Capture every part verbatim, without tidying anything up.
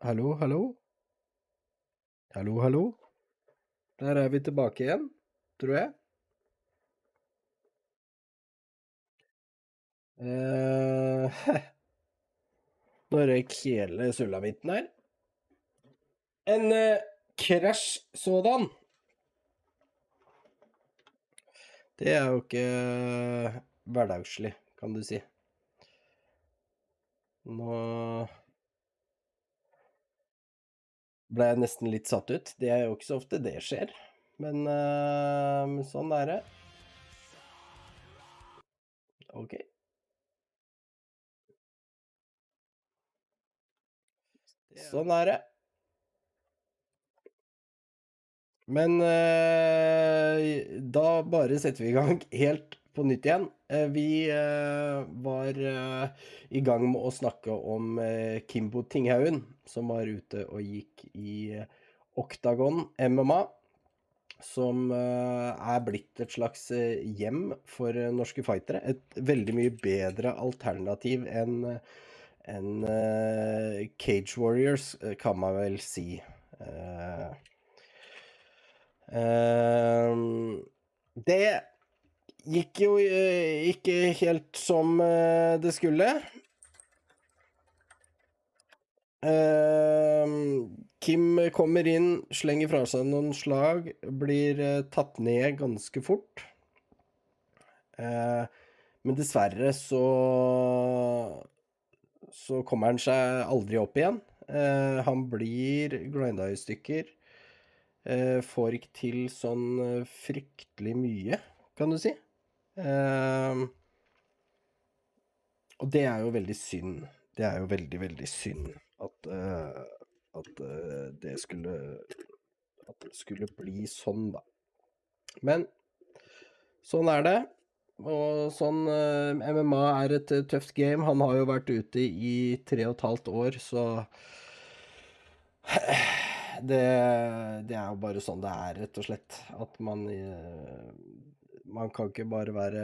Hallo, hallo? Hallo, hallo? Der er vi tilbake igjen, tror jeg. Eh, Nå røyk hele sulamitten her. En eh, krasj sådan. Det er jo ikke eh, hverdagslig, kan du si. Nå ble jeg nesten litt satt ut. Det er jo ikke så ofte det skjer. Men eh, sånn er det. Ok. Sånn er det. Men eh, da bare setter vi i gang helt på nytt igjen. Eh, vi eh, var eh, i gang med å snakke om eh, Kimbo Tinghaugen, som var ute og gikk i eh, Octagon M M A, som eh, er blitt et slags eh, hjem for eh, norske fightere. Et veldig mye bedre alternativ enn enn eh, Cage Warriors, eh, kan man vel si. Eh, Ehm, det gikk jo eh, ikke helt som eh, det skulle. Ehm, Kim kommer inn, slenger fra seg noen slag, blir eh, tatt ned ganske fort. Eh, men dessverre så så kommer han seg aldri opp igjen. Eh, han blir grinda i stykker. Eh, får ikke til sånn eh, fryktelig mye, kan du si. Eh, og det er jo veldig synd. Det er jo veldig, veldig synd at, eh, at eh, det skulle at det skulle bli sånn, da. Men sånn er det. Og sånn eh, M M A er et eh, tøft game. Han har jo vært ute i tre og et halvt år, så det, det er jo bare sånn det er, rett og slett. At man eh, Man kan ikke bare være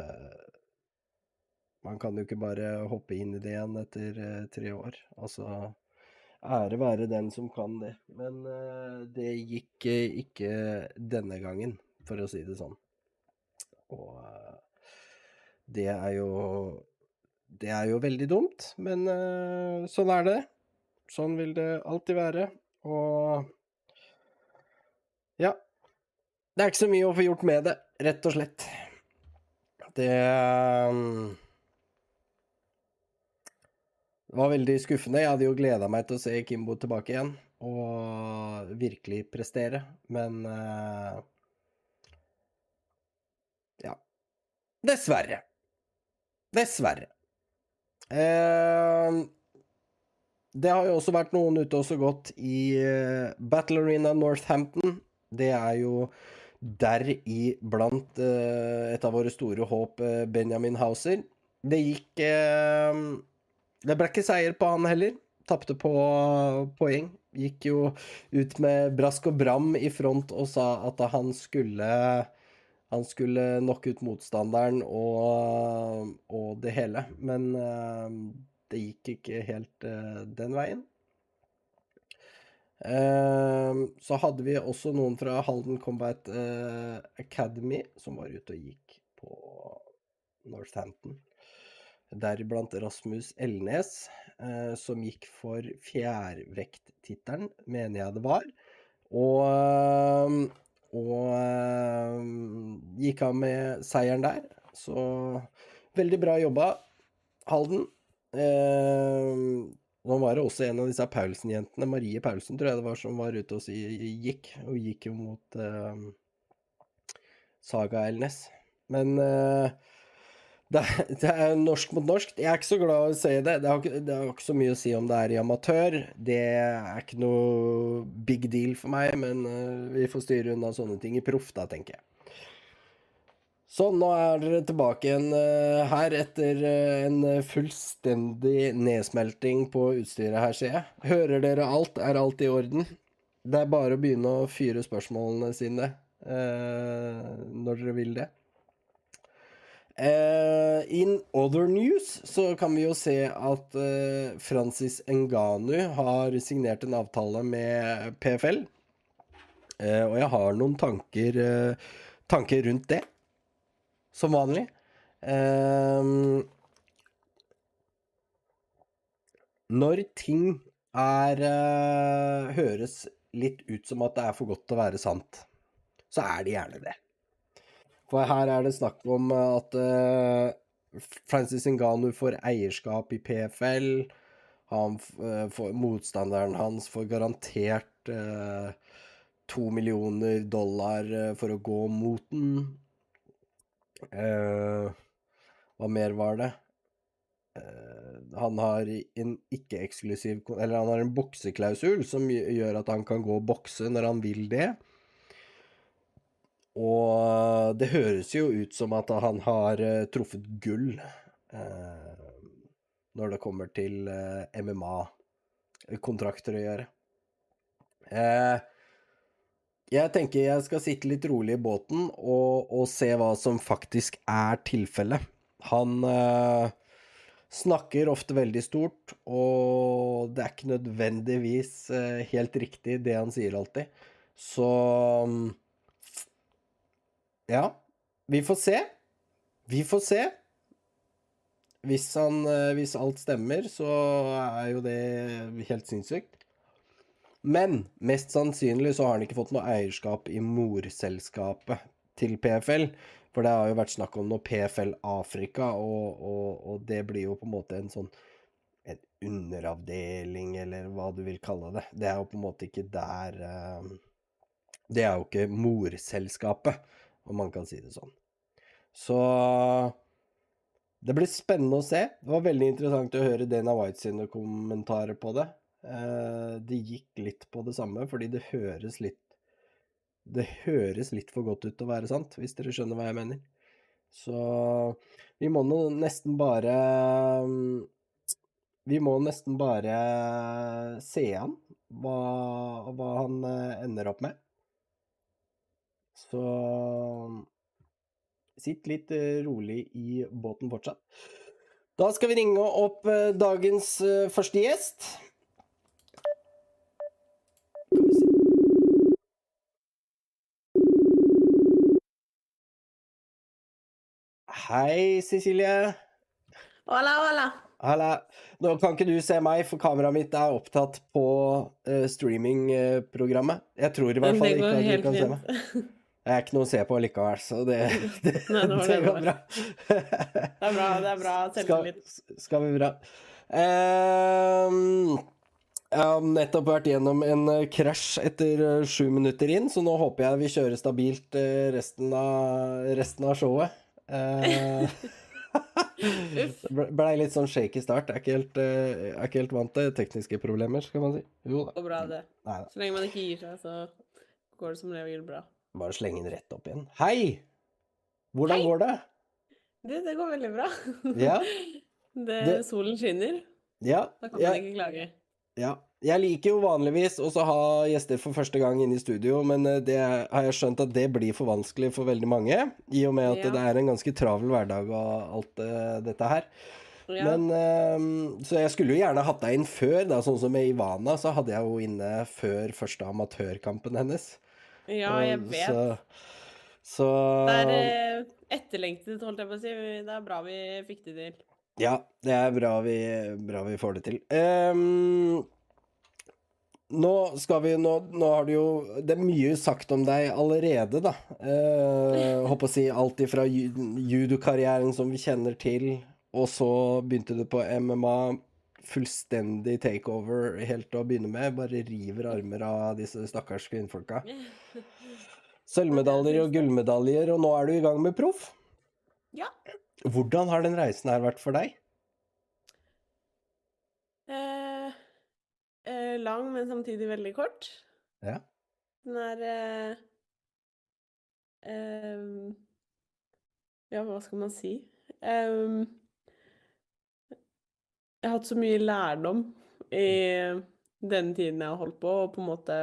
Man kan jo ikke bare hoppe inn i det igjen etter eh, tre år. Altså, ære være den som kan det. Men eh, det gikk eh, ikke denne gangen, for å si det sånn. Og eh, det er jo Det er jo veldig dumt, men eh, sånn er det. Sånn vil det alltid være. Og ja, det er ikke så mye å få gjort med det, rett og slett. Det um, Det var veldig skuffende. Jeg hadde jo gleda meg til å se Kimbo tilbake igjen og virkelig prestere, men uh, ja. Dessverre. Dessverre. Uh, det har jo også vært noen ute også gått i uh, Battle Arena Northampton. Det er jo der i blant uh, et av våre store håp, uh, Benjamin Hauser. Det gikk uh, Det ble ikke seier på han heller. Tapte på poeng. Gikk jo ut med brask og bram i front og sa at han skulle Han skulle knocke ut motstanderen og, og det hele. Men uh, det gikk ikke helt uh, den veien. Uh, så hadde vi også noen fra Halden Combat uh, Academy som var ute og gikk på Northampton. Deriblant Rasmus Elnes, eh, som gikk for fjærvekttittelen, mener jeg det var. Og, og gikk av med seieren der. Så veldig bra jobba, Halden. Eh, nå var det også en av disse Paulsen-jentene, Marie Paulsen, tror jeg det var, som var ute og gikk. Og gikk jo mot eh, Saga Elnes. Men eh, Det er, det er norsk mot norsk. Jeg er ikke så glad i å si det. Det har, ikke, det har ikke så mye å si om det er i amatør. Det er ikke noe big deal for meg, men uh, vi får styre unna sånne ting i proff, da, tenker jeg. Så nå er dere tilbake igjen uh, her etter uh, en fullstendig nedsmelting på utstyret her, ser jeg. Hører dere alt? Er alt i orden? Det er bare å begynne å fyre spørsmålene sine uh, når dere vil det. Eh, in other news så kan vi jo se at eh, Francis Ngannou har signert en avtale med P F L. Eh, og jeg har noen tanker, eh, tanker rundt det, som vanlig. Eh, når ting er eh, høres litt ut som at det er for godt til å være sant, så er det gjerne det. For her er det snakk om at uh, Francis Ngannou får eierskap i P F L. Han, uh, får, motstanderen hans får garantert uh, to millioner dollar uh, for å gå mot den. Uh, hva mer var det? Uh, han har en ikke-eksklusiv, eller han har en bokseklausul som gjør at han kan gå og bokse når han vil det. Og det høres jo ut som at han har uh, truffet gull uh, når det kommer til uh, M M A-kontrakter å gjøre. Uh, jeg tenker jeg skal sitte litt rolig i båten og, og se hva som faktisk er tilfellet. Han uh, snakker ofte veldig stort, og det er ikke nødvendigvis uh, helt riktig det han sier alltid. Så... Um, Ja, vi får se. Vi får se. Hvis, han, hvis alt stemmer, så er jo det helt sinnssykt. Men mest sannsynlig så har han ikke fått noe eierskap i morselskapet til P F L. For det har jo vært snakk om noe P F L Afrika, og, og, og det blir jo på en måte en sånn en underavdeling, eller hva du vil kalle det. Det er jo på en måte ikke der... Det er jo ikke morselskapet, om man kan si det sånn. Så det blir spennende å se. Det var veldig interessant å høre Dana White sine kommentarer på det. Det gikk litt på det samme, fordi det høres litt det høres litt for godt ut til å være sant, hvis dere skjønner hva jeg mener. Så vi må nå nesten bare vi må nesten bare se an hva, hva han ender opp med. Så sitt litt rolig i båten fortsatt. Da skal vi ringe opp dagens første gjest. Hei, Cecilie. Hola, hola. Halla. Nå kan ikke du se meg, for kameraet mitt er opptatt på uh, streamingprogrammet. Jeg tror i hvert fall ikke at du kan se meg. Jeg er ikke noe å se på likevel, så det, det, Nei, det, det går bra. det er bra, det er bra. Skal, skal vi bra. Um, jeg har nettopp vært gjennom en krasj etter sju minutter inn, så nå håper jeg vi kjører stabilt resten av, resten av showet. Uh, det ble litt sånn shaky start. Jeg er ikke helt, jeg er ikke helt vant til tekniske problemer, skal man si. Jo da. Det går bra det. Neida. Så lenge man ikke gir seg, så går det som regel bra. Bare slenge den rett opp igjen. Hei! Hvordan Hei! går det? Det, det går veldig bra. Ja. Det, det, solen skinner. Ja. Da kan ja, man ikke klage. Ja. Jeg liker jo vanligvis også å ha gjester for første gang inne i studio, men det har jeg skjønt at det blir for vanskelig for veldig mange, i og med at ja. det er en ganske travel hverdag og alt uh, dette her. Ja. Men, uh, så jeg skulle jo gjerne hatt deg inn før, da, sånn som med Ivana, så hadde jeg jo inne før første amatørkampen hennes. Ja, jeg vet. Så, så... Det er eh, etterlengtet, holdt jeg på å si. Det er bra vi fikk det til. Ja, det er bra vi, bra vi får det til. Um, nå skal vi, nå, nå har du jo, det er mye sagt om deg allerede da. Uh, håper å si alt ifra judokarrieren som vi kjenner til, og så begynte du på M M A, fullstendig takeover helt til å begynne med, bare river armer av disse stakkars kvinnfolka. Sølvmedaljer og gullmedaljer, og nå er du i gang med proff. Ja. Hvordan har den reisen her vært for deg? Eh, eh, lang, men samtidig veldig kort. Ja. Den er eh, eh, ja, hva skal man si? Eh, Jeg har hatt så mye lærdom i den tiden jeg har holdt på, og på en måte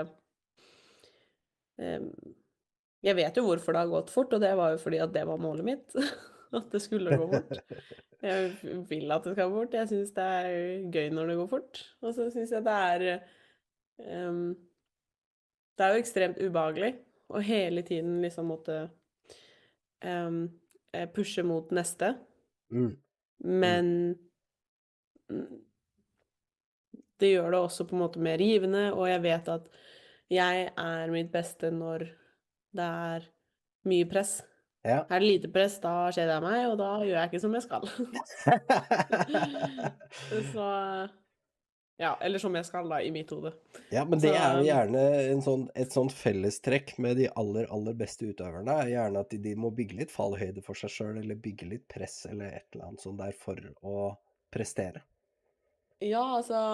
um, jeg vet jo hvorfor det har gått fort, og det var jo fordi at det var målet mitt. at det skulle gå fort. Jeg vil at det skal gå fort. Jeg syns det er gøy når det går fort. Og så syns jeg det er ehm, Det er jo ekstremt ubehagelig å hele tiden liksom måtte ehm, eh, pushe mot neste. Mm, mm. Men mm, det gjør det også på en måte mer givende, og jeg vet at jeg er mitt beste når det er mye press. Ja. Er det lite press, da kjeder jeg meg, og da gjør jeg ikke som jeg skal. Så ja, eller som jeg skal, da, i mitt hode. Ja, men Så det er jo gjerne en sånn, et sånt fellestrekk med de aller, aller beste utøverne, er gjerne at de, de må bygge litt fallhøyde for seg selv, eller bygge litt press, eller et eller annet sånt der for å prestere. ja, altså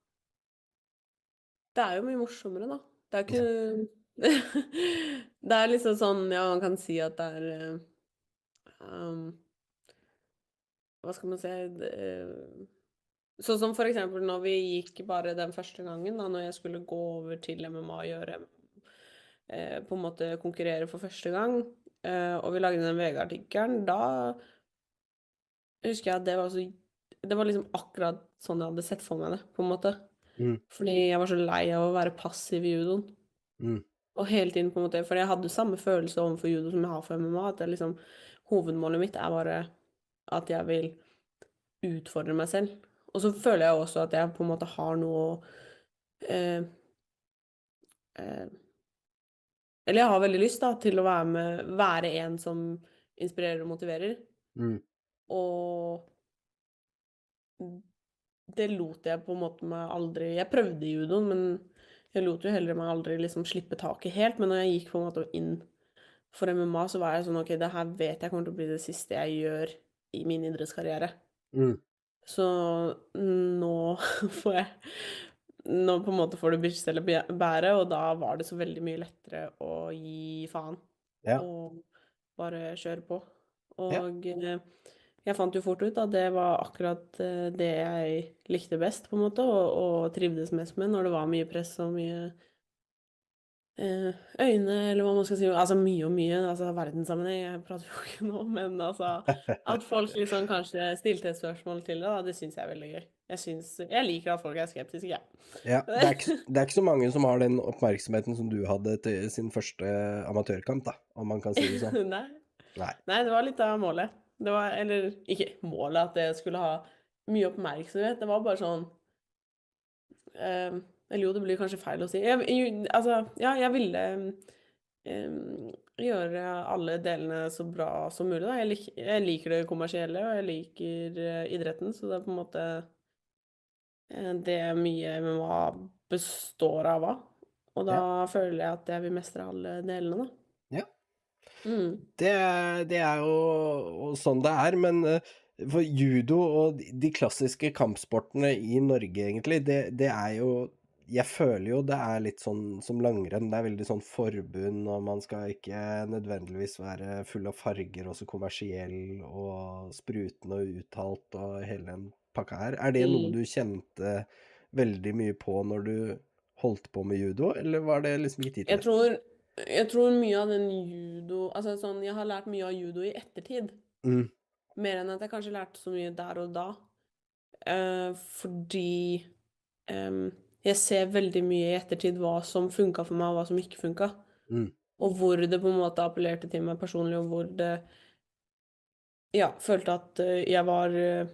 Det er jo mye morsommere, da. Det er Ja. ikke Det er liksom sånn, ja, man kan si at det er eh, um, Hva skal man si det, eh, Sånn som for eksempel når vi gikk bare den første gangen, da, når jeg skulle gå over til M M A og gjøre eh, På en måte konkurrere for første gang, eh, og vi lagde den V G-artikkelen, da husker jeg at det var så Det var liksom akkurat sånn jeg hadde sett for meg det, på en måte. Mm, Fordi jeg var så lei av å være passiv i judoen. mm, Og hele tiden på en måte, for jeg hadde samme følelse overfor judo som jeg har for M M A, at det liksom, hovedmålet mitt er bare at jeg vil utfordre meg selv. Og så føler jeg også at jeg på en måte har noe å eh, eh, Eller jeg har veldig lyst da, til å være med, være en som inspirerer og motiverer. mm. Og det lot jeg på en måte meg aldri Jeg prøvde i judoen, men jeg lot jo heller meg aldri liksom slippe taket helt. Men når jeg gikk på en måte inn for M M A, så var jeg sånn OK, det her vet jeg kommer til å bli det siste jeg gjør i min idrettskarriere. Mm. Så nå får jeg Nå på en måte får du bikkje eller bæ- bære, og da var det så veldig mye lettere å gi faen Ja, og bare kjøre på. ja. Og eh, jeg fant jo fort ut at det var akkurat eh, det jeg likte best, på en måte, og, og trivdes mest med når det var mye press og mye eh, øyne, eller hva man skal si. Altså mye og mye. Altså verdenssammenheng, jeg prater jo ikke nå, men altså At folk liksom kanskje stilte et spørsmål til det, da, det syns jeg er veldig gøy. Jeg syns Jeg liker at folk er skeptiske, jeg. Ja, det er ikke, det er ikke så mange som har den oppmerksomheten som du hadde til sin første amatørkamp, da, om man kan si det sånn. Nei. Nei. Nei, det var litt av målet. Det var, eller ikke målet at det skulle ha mye oppmerksomhet, det var bare sånn eh, Eller jo, det blir kanskje feil å si. Jeg, jeg, altså, ja, jeg ville eh, gjøre alle delene så bra som mulig, da. Jeg, lik, jeg liker det kommersielle, og jeg liker eh, idretten, så det er på en måte eh, det mye M M A består av, da. Og da Ja. føler jeg at jeg vil mestre alle delene, da. Ja. Mm. Det, det er jo og sånn det er, men eh, for judo og de de klassiske kampsportene i Norge, egentlig, det, det er jo Jeg føler jo det er litt sånn som langrenn. Det er veldig sånn forbund, og man skal ikke nødvendigvis være full av farger, også kommersiell og sprutende og uttalt og hele den pakka her. Er det noe Mm. du kjente veldig mye på når du holdt på med judo, eller var det liksom ikke tid til Jeg det? tror, jeg tror mye av den judo Altså sånn, jeg har lært mye av judo i ettertid. Mm, Mer enn at jeg kanskje lærte så mye der og da. Eh, fordi em, jeg ser veldig mye i ettertid hva som funka for meg, og hva som ikke funka. mm, Og hvor det på en måte appellerte til meg personlig, og hvor det Ja, følte at eh, jeg var eh,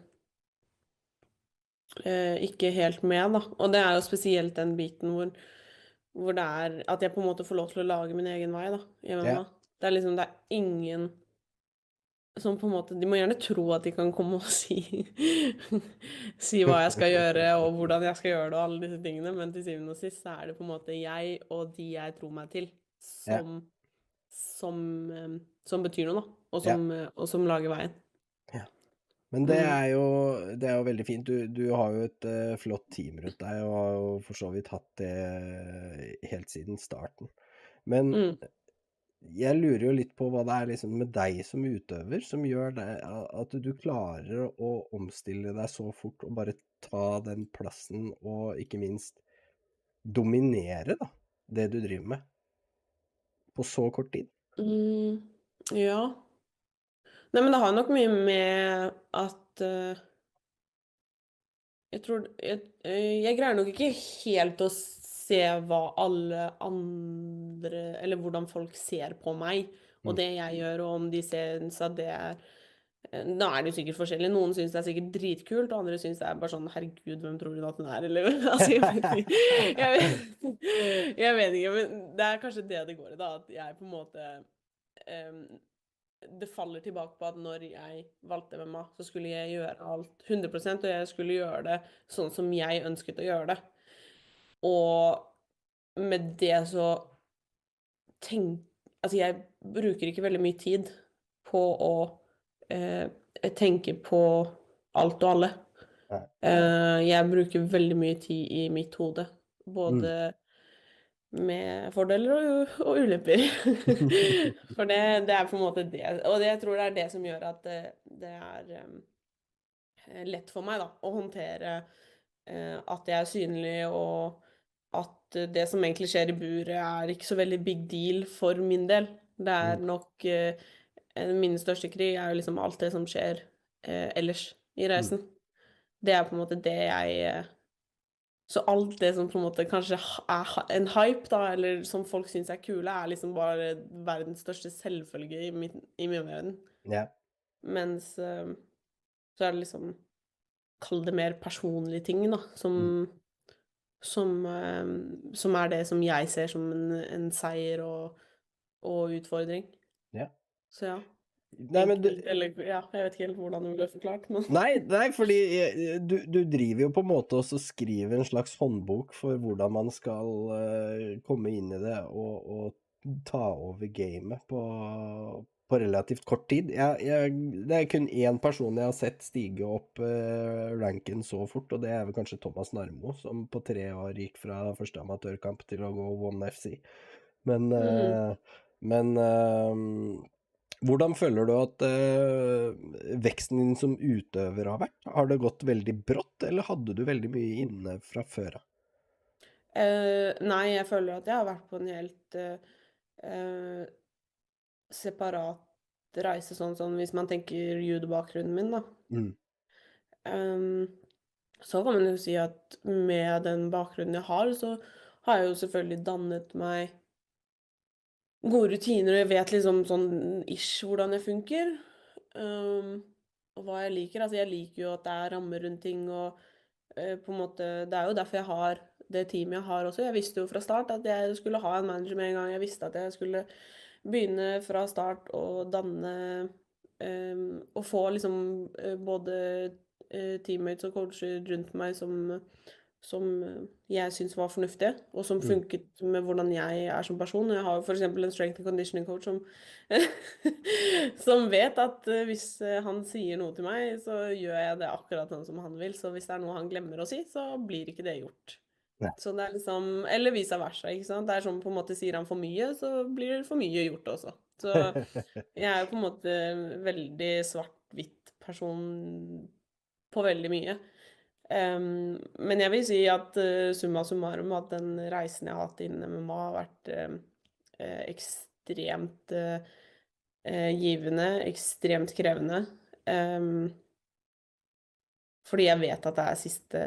eh, ikke helt med, da. Og det er jo spesielt den biten hvor, hvor det er at jeg på en måte får lov til å lage min egen vei, da, i ja, M M A. Det er liksom, det er ingen som på en måte De må gjerne tro at de kan komme og si si hva jeg skal gjøre, og hvordan jeg skal gjøre det, og alle disse tingene, men til syvende og sist så er det på en måte jeg og de jeg tror meg til, ja, som som, eh, som betyr noe, da, og ja. som, eh, og som lager veien. Ja. Men det Mm. er jo, det er jo veldig fint. Du, du har jo et eh, flott team rundt deg, og har jo for så vidt hatt det helt siden starten. Men Mm. jeg lurer jo litt på hva det er liksom med deg som utøver, som gjør det, at du klarer å omstille deg så fort og bare ta den plassen, og ikke minst dominere da, det du driver med, på så kort tid. Mm. Ja. Nei, men det har nok mye med at eh, jeg tror jeg, eh, jeg greier nok ikke helt å se hva alle andre Eller hvordan folk ser på meg og Mm. det jeg gjør, og om de syns at det er eh, Da er det jo sikkert forskjellig. Noen syns det er sikkert dritkult, og andre syns det er bare sånn Herregud, hvem tror du at hun er? Eller altså, jeg vet ikke. Jeg vet, jeg vet ikke, men det er kanskje det det går i, da. At jeg på en måte em, det faller tilbake på at når jeg valgte M M A, så skulle jeg gjøre alt hundre prosent, og jeg skulle gjøre det sånn som jeg ønsket å gjøre det. Og med det så tenk... Altså, jeg bruker ikke veldig mye tid på å eh, tenke på alt og alle. Nei. Eh, jeg bruker veldig mye tid i mitt hode, Mm. både med fordeler og, u- og ulemper. For det, det er på en måte det. Og det, jeg tror det er det som gjør at det, det er eh, lett for meg da, å håndtere eh, at jeg er synlig, og at eh, det som egentlig skjer i buret, er ikke så veldig big deal for min del. Det er Mm. nok eh, en- Min største krig er jo liksom alt det som skjer eh, ellers i Mm. reisen. Det er på en måte det jeg eh, Så alt det som på en måte kanskje ha- er ha- en hype, da, eller som folk syns er kule, er liksom bare verdens største selvfølge i min, i min verden. Ja. Mens eh, så er det liksom Kall det mer personlige ting, da, som Mm. som, eh, som er det som jeg ser som en, en seier og, og utfordring. Ja. Så ja. Nei, men du, Enkelt, eller ja, jeg vet ikke helt hvordan det ble forklart, men nei, nei, fordi eh, du, du driver jo på en måte også og skriver en slags håndbok for hvordan man skal eh, komme inn i det og, og ta over gamet på, på relativt kort tid. Jeg, jeg, det er kun én person jeg har sett stige opp eh, ranken så fort, og det er vel kanskje Thomas Narmo, som på tre år gikk fra første amatørkamp til å gå One F C. Men, mm. eh, men eh, hvordan føler du at eh, veksten din som utøver har vært? Har det gått veldig brått, eller hadde du veldig mye inne fra før av? eh, Nei, jeg føler at jeg har vært på en helt eh, eh, separat reise, sånn som hvis man tenker judobakgrunnen min, da. Mm. Ehm, så kan man jo si at med den bakgrunnen jeg har, så har jeg jo selvfølgelig dannet meg gode rutiner, og jeg vet liksom sånn ish hvordan jeg funker. Um, og hva jeg liker. Altså, jeg liker jo at det er rammer rundt ting, og eh, på en måte Det er jo derfor jeg har det teamet jeg har også. Jeg visste jo fra start at jeg skulle ha en manager med en gang. Jeg visste at jeg skulle begynne fra start å danne um, og få liksom eh, både eh, teammates og coacher rundt meg som som jeg syns var fornuftige, og som Mm. funket med hvordan jeg er som person. Jeg har jo f.eks. en strength and conditioning coach som, som vet at eh, hvis eh, han sier noe til meg, så gjør jeg det akkurat sånn som han vil. Så hvis det er noe han glemmer å si, så blir ikke det gjort. Ja. Så det er liksom, Eller vice versa. Ikke sant? Det er sånn på en måte Sier han for mye, så blir det for mye gjort også. Så jeg er jo på en måte veldig svart-hvitt person på veldig mye. Um, men jeg vil si at uh, summa summarum at den reisen jeg har hatt innen M M A har vært uh, uh, ekstremt uh, uh, givende, ekstremt krevende. Um, fordi jeg vet at det er siste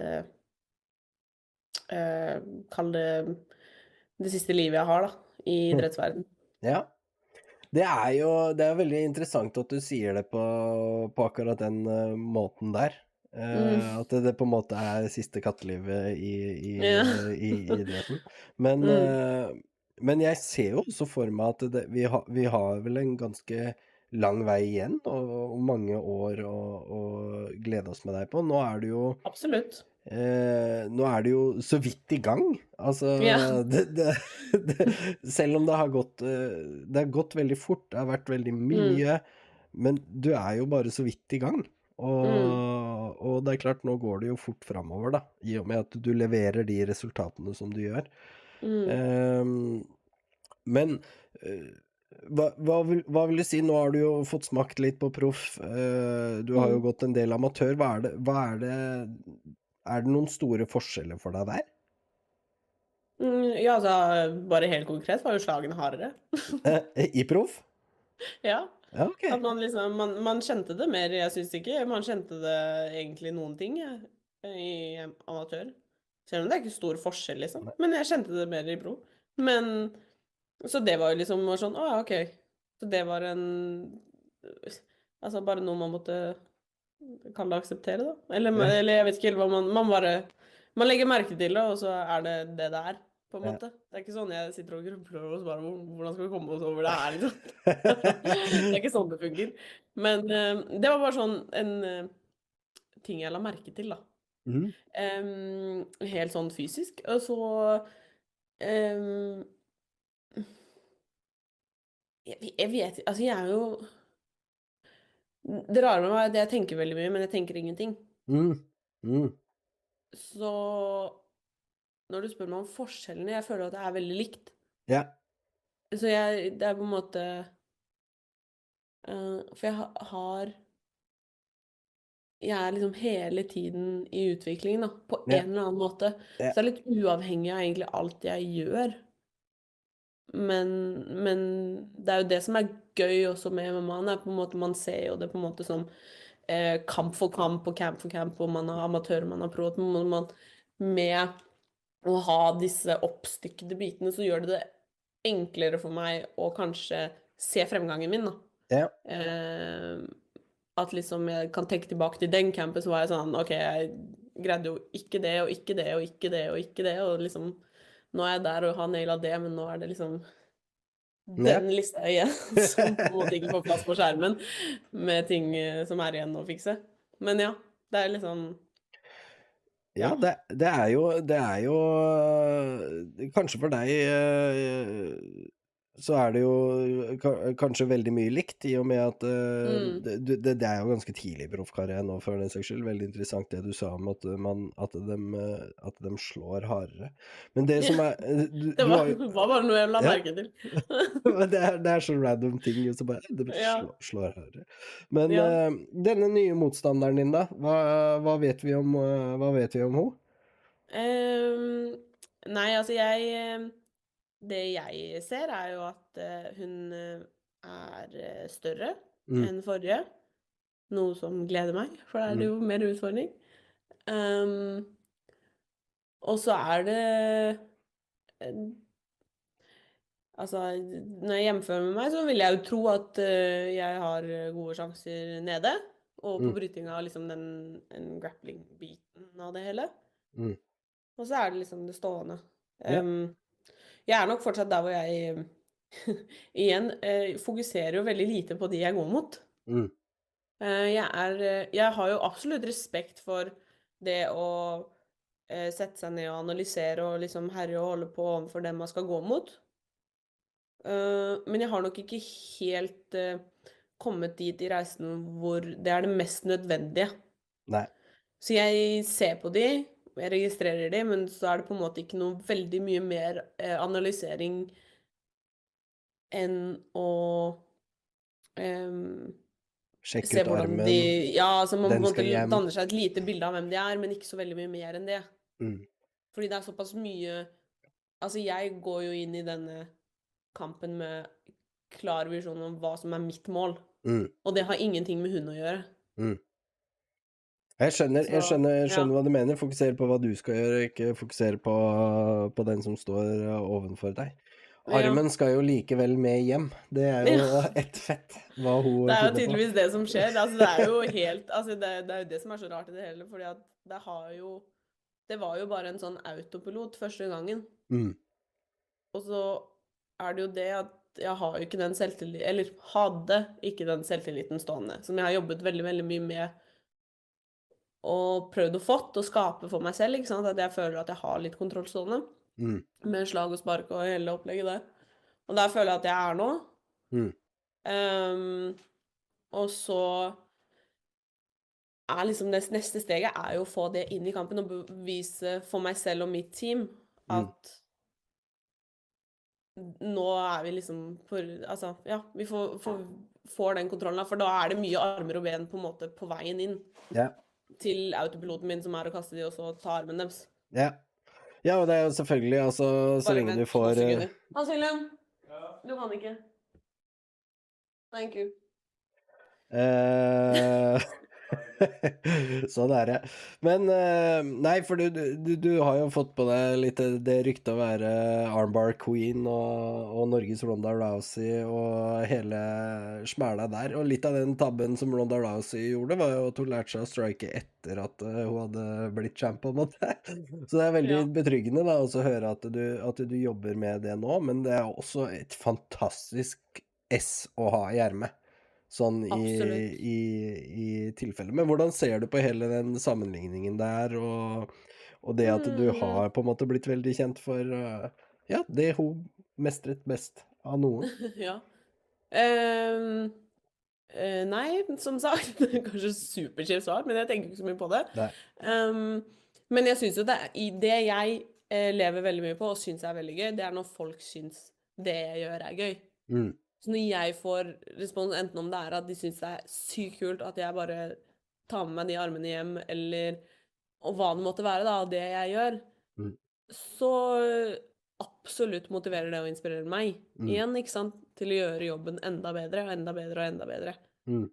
uh, Kall det det siste livet jeg har, da, i idrettsverden. Ja. Det er jo det er veldig interessant at du sier det på, på akkurat den eh, måten der. Eh, Mm. at det, det på en måte er siste kattelivet i, i, Ja. i, i idretten. Men, Mm. eh, men jeg ser jo også for meg at det, vi, ha, vi har vel en ganske lang vei igjen, og, og mange år å, å glede oss med deg på. Nå er det jo Absolutt. Eh, nå er det jo så vidt i gang. Altså, Ja. det, det, det, selv om det har gått eh, Det har gått veldig fort, det har vært veldig Mm. mye, men du er jo bare så vidt i gang. Og, Mm. og det er klart, nå går det jo fort framover, da, i og med at du leverer de resultatene som du gjør. Mm. Eh, men eh, hva, hva, vil, hva vil du si? Nå har du jo fått smakt litt på proff. eh, du har jo Mm. gått en del amatør. Hva er det, hva er det Er det noen store forskjeller for deg der? Mm, ja, altså, bare helt konkret var jo slagene hardere. Eh, I proff? Ja. Ja, ok. At man liksom, man, man kjente det mer, jeg synes ikke man kjente det egentlig noen ting jeg, i amatør. Selv om det er ikke stor forskjell, liksom. Men jeg kjente det mer i pro. Men, så det var jo liksom sånn, å ja, ok. Så det var en, altså bare noe man måtte kalle det akseptere, da. Eller, Ja. eller jeg vet ikke helt hva man, man bare, man legger merke til det, og så er det det det er, på en Ja. måte. Det er ikke sånn jeg sitter og grubler og så bare, hvordan skal vi komme oss over det her, liksom? Det er ikke sånn det funker. Men eh, det var bare sånn en eh, ting jeg la merke til, da. Mm. Em, helt sånn fysisk. Og så em, jeg, jeg vet Altså, jeg er jo Det rare med meg er at jeg tenker veldig mye, men jeg tenker ingenting. Mm. Mm. Så når du spør meg om forskjellene, jeg føler at det er veldig likt. Ja. Så jeg Det er på en måte eh, For jeg ha- har Jeg er liksom hele tiden i utvikling, da, på Ja. en eller annen måte. Ja. Så det er litt uavhengig av egentlig alt jeg gjør. Men, men det er jo det som er gøy også med M M A-en, er på en måte man ser jo det på en måte som eh, kamp for kamp og camp for camp, og man er amatør, man er pro. At man, man, med å ha disse oppstykkede bitene, så gjør det det enklere for meg å kanskje se fremgangen min, da. Ja. Eh, at liksom jeg kan tenke tilbake til den campen, så var jeg sånn, ok, jeg greide jo ikke det, og ikke det, og ikke det, og ikke det, og liksom, nå er jeg der og har nailet det, men nå er det liksom Ja. den lista igjen, som på en måte ikke får plass på skjermen, med ting eh, som er igjen å fikse. Men ja, det er liksom, Ja, ja. det, det er jo Det er jo øh, Kanskje for deg øh, så er det jo ka- kanskje veldig mye likt, i og med at øh, Mm. det, det, det er jo ganske tidlig i proffkarrieren nå, for den saks skyld. Veldig interessant det du sa om at, man, at, dem, øh, at dem slår hardere. Men det som er øh, du, Det du var, har jo var bare noe jeg la Ja. merke til. Men det er, det er så random ting, og så bare Det Ja. slår, slår hardere. Men Ja. øh, denne nye motstanderen din, da? Hva, hva vet vi om øh, Hva vet vi om henne? Ehm, nei, altså jeg eh, Det jeg ser, er jo at eh, hun eh, er eh, større Mm. enn forrige. Noe som gleder meg, for da er det Mm. jo mer utfordring. Ehm, og så er det eh, Altså, når jeg hjemfører med meg, så vil jeg jo tro at eh, jeg har gode sjanser nede. Og på Mm. brytinga av liksom den, den grappling-biten av det hele. Mm. Og så er det liksom det stående. Ja. Em, jeg er nok fortsatt der hvor jeg igjen eh, fokuserer jo veldig lite på de jeg går mot. Mm. Eh, jeg er eh, Jeg har jo absolutt respekt for det å eh, sette seg ned og analysere og liksom herje og holde på overfor dem man skal gå mot. Eh, men jeg har nok ikke helt eh, kommet dit i reisen hvor det er det mest nødvendige. Nei. Så jeg ser på de, jeg registrerer de, men så er det på en måte ikke noe veldig mye mer eh, analysering enn å em, Sjekk se ut hvordan armen. de Ja, altså man på Den en måte skal hjem. danner seg et lite bilde av hvem de er, men ikke så veldig mye mer enn det. Mm. Fordi det er såpass mye Altså, jeg går jo inn i denne kampen med klar visjon om hva som er mitt mål, Mm. og det har ingenting med hun å gjøre. Mm. Jeg skjønner, jeg Så, skjønner, jeg ja. skjønner hva du mener. Fokusere på hva du skal gjøre, ikke fokusere på, på den som står uh, ovenfor deg. Ja. Armen skal jo likevel med hjem. Det er jo Ja. ett fett hva hun Det er jo finner på. tydeligvis det som skjer. Altså, det er jo helt Altså, det, det er jo det som er så rart i det hele, fordi at det har jo Det var jo bare en sånn autopilot første gangen. Mm. Og så er det jo det at jeg har jo ikke den selvtillit Eller hadde ikke den selvtilliten stående, som jeg har jobbet veldig, veldig mye med og prøvd å fått og skape for meg selv, ikke sant? At jeg føler at jeg har litt kontroll stående. Mm. Med slag og spark og hele opplegget der. Og der føler jeg at jeg er nå. Mm. Ehm, og så er liksom det neste steget er jo å få det inn i kampen og bevise for meg selv og mitt team at nå er vi liksom på, altså, ja, vi får, får, får den kontrollen, for da er det mye armer og ben på en måte på veien inn Ja. til autopiloten min, som er å kaste de og så ta armen deres. Ja. Ja, og det er jo selvfølgelig, altså, så Bare lenge vent du to får uh, sekunder. Hans William, du kan ikke. Thank you. Eh, sånn er det. Men eh, nei, for du, du, du har jo fått på deg litt det, det ryktet å være armbar queen og, og Norges Ronda Rousey og hele smæla der. Og litt av den tabben som Ronda Rousey gjorde, var jo at hun lærte seg å strike etter at eh, hun hadde blitt champ, på en måte. Så det er veldig Ja, betryggende da også å høre at du, at du jobber med det nå, men det er også et fantastisk S å ha i ermet. Sånn i, absolutt. i, i tilfelle. Men hvordan ser du på hele den sammenligningen der, og, og det at du Mm, har på en måte blitt veldig kjent for uh, ja, det hun mestret best av noen? ja. Ehm, eh, nei, som sagt, det er kanskje superkjipt svar, men jeg tenker ikke så mye på det. Nei. Ehm, men jeg syns jo det, i det jeg eh, lever veldig mye på og syns er veldig gøy, det er når folk syns det jeg gjør er gøy. Mm, Så når jeg får respons, enten om det er at de syns det er sykt kult at jeg bare tar med meg de armene hjem, eller og hva det måtte være, da, av det jeg gjør, mm, så absolutt motiverer det og inspirerer meg. mm, Igjen, ikke sant, til å gjøre jobben enda bedre og enda bedre og enda bedre. mm.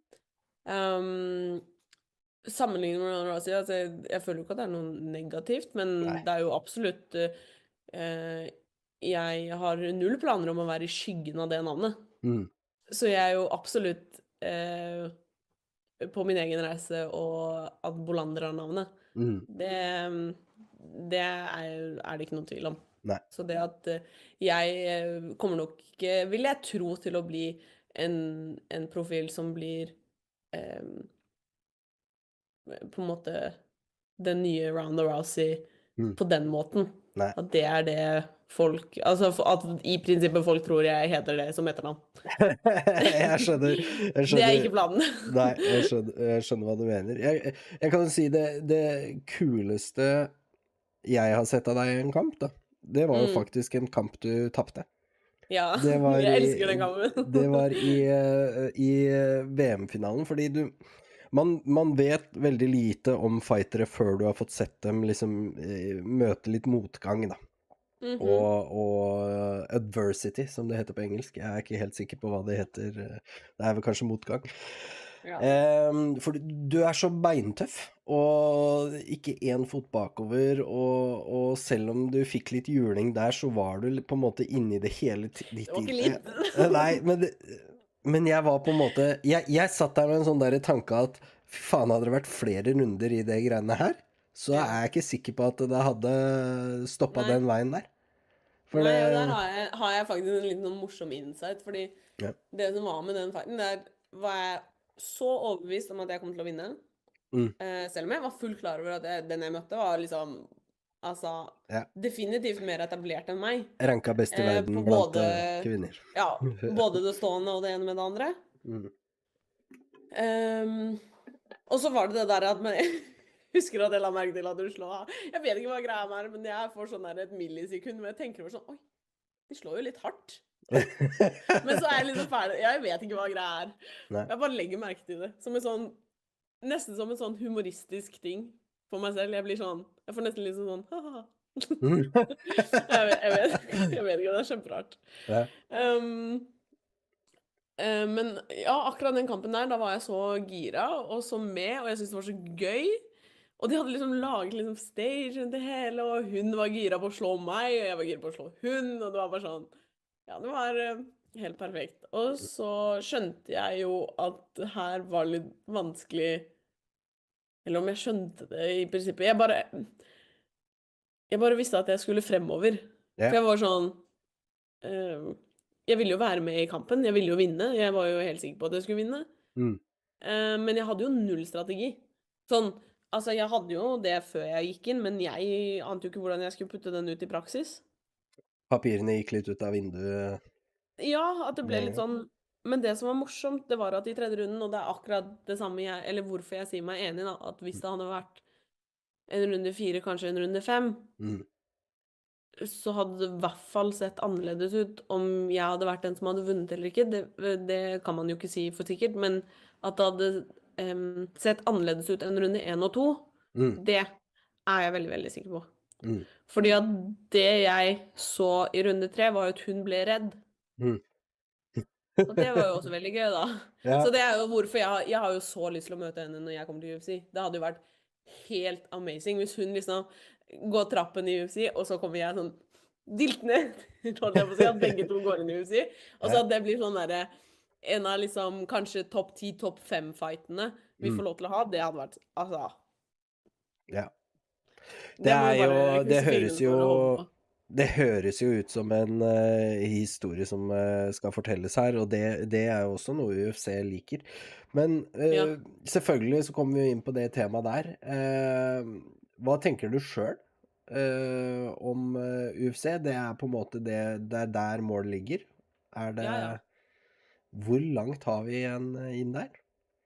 Um, Sammenlignet med Ronda Rousey, altså, jeg, jeg føler jo ikke at det er noe negativt, men Nei. det er jo absolutt eh, Jeg har null planer om å være i skyggen av det navnet. Mm, Så jeg er jo absolutt eh, på min egen reise, og at Bolander har navnet, mm. det, det er, er det ikke noen tvil om. Nei. Så det at eh, jeg eh, kommer nok ikke, vil jeg tro, til å bli en, en profil som blir eh, på en måte den nye Ronda Rousey Mm, på den måten. nei. At det er det folk Altså at i prinsippet folk tror jeg heter det som etternavn. Jeg skjønner, jeg Det er skjønner. ikke planen. Nei, jeg skjønner, jeg skjønner hva du mener. Jeg, jeg kan jo si det, det kuleste jeg har sett av deg i en kamp, da, det var jo Mm, faktisk en kamp du tapte. ja. Det var Jeg i, elsker den det kampen. var i, eh, i eh, V M-finalen, fordi du man, man vet veldig lite om fightere før du har fått sett dem liksom eh, møte litt motgang, da. Mhm. Og, og adversity, som det heter på engelsk. Jeg er ikke helt sikker på hva det heter. Det er vel kanskje motgang. Ja. Um, for du, du er så beintøff, og ikke én fot bakover, og, og selv om du fikk litt juling der, så var du på en måte inni det hele Det var ikke tiden. litt. Nei, men, det, men jeg var på en måte Jeg, jeg satt der med en sånn der tanke at fy faen, hadde det vært flere runder i det greiene her, så Ja. er jeg ikke sikker på at det hadde stoppa Nei. den veien der. For Nei, det og der har jeg, har jeg faktisk en liten sånn morsom insight, fordi Ja. det som var med den fighten, der var jeg så overbevist om at jeg kom til å vinne. Mm, Eh, selv om jeg var fullt klar over at jeg, den jeg møtte, var liksom altså ja. definitivt mer etablert enn meg. Ranka best i Eh, verden på blant både eh, kvinner. Ja, både det stående og det ene med det andre. Mm. Ehm, og så var det det der at men, jeg husker at jeg la merke til at du slår av. Jeg vet ikke hva greia er, men jeg får sånn der et millisekund hvor jeg tenker over sånn Oi, de slår jo litt hardt. Men så er jeg liksom ferdig. Jeg vet ikke hva greia er. Nei. Jeg bare legger merke til det. Som en sånn Nesten som en sånn humoristisk ting for meg selv. Jeg blir sånn Jeg får nesten litt sånn ha-ha. Mm. Jeg vet, jeg, vet, jeg vet ikke, det er kjemperart. Ja. Um, eh, men ja, akkurat den kampen der, da var jeg så gira og så med, og jeg syntes det var så gøy. Og de hadde liksom laget liksom stage rundt det hele, og hun var gira på å slå meg, og jeg var gira på å slå hun, og det var bare sånn Ja, det var eh, helt perfekt. Og så skjønte jeg jo at her var det litt vanskelig Eller om jeg skjønte det i prinsippet Jeg bare Jeg bare visste at jeg skulle fremover. Ja. For jeg var sånn eh, Jeg ville jo være med i kampen. Jeg ville jo vinne. Jeg var jo helt sikker på at jeg skulle vinne. Mm. Eh, men jeg hadde jo null strategi. Sånn, altså jeg hadde jo det før jeg gikk inn, men jeg ante jo ikke hvordan jeg skulle putte den ut i praksis. Papirene gikk litt ut av vinduet. Ja, at det ble Med en litt sånn Men det som var morsomt, det var at i tredje runden, og det er akkurat det samme jeg Eller hvorfor jeg sier meg enig, da, at hvis det hadde vært en runde fire, kanskje en runde fem, Mm. så hadde det i hvert fall sett annerledes ut om jeg hadde vært den som hadde vunnet eller ikke. Det, det kan man jo ikke si for sikkert, men at det hadde em, sett annerledes ut enn runde én og to, Mm. det er jeg veldig, veldig sikker på. Mm. Fordi at det jeg så i runde tre, var jo at hun ble redd. Mm. Og det var jo også veldig gøy, da. Ja. Så det er jo hvorfor jeg har, jeg har jo så lyst til å møte henne når jeg kommer til U F C. Det hadde jo vært helt amazing hvis hun liksom går trappen i U F C, og så kommer jeg sånn diltende, holdt jeg på å si, at begge to går inn i U F C. Og så Ja. at det blir sånn derre en av liksom kanskje topp ti, topp fem-fightene vi Mm. får lov til å ha, det hadde vært altså Ja. Det Det må er vi bare jo Det krysse høres fingrene jo for å håpe på. Det høres jo ut som en eh, historie som eh, skal fortelles her, og det, det er jo også noe U F C liker. Men eh, Ja. selvfølgelig så kommer vi jo inn på det temaet der. Eh, hva tenker du sjøl eh, om eh, U F C? Det er på en måte det, det er der målet ligger. Er det Ja, ja. Hvor langt har vi igjen eh, inn der?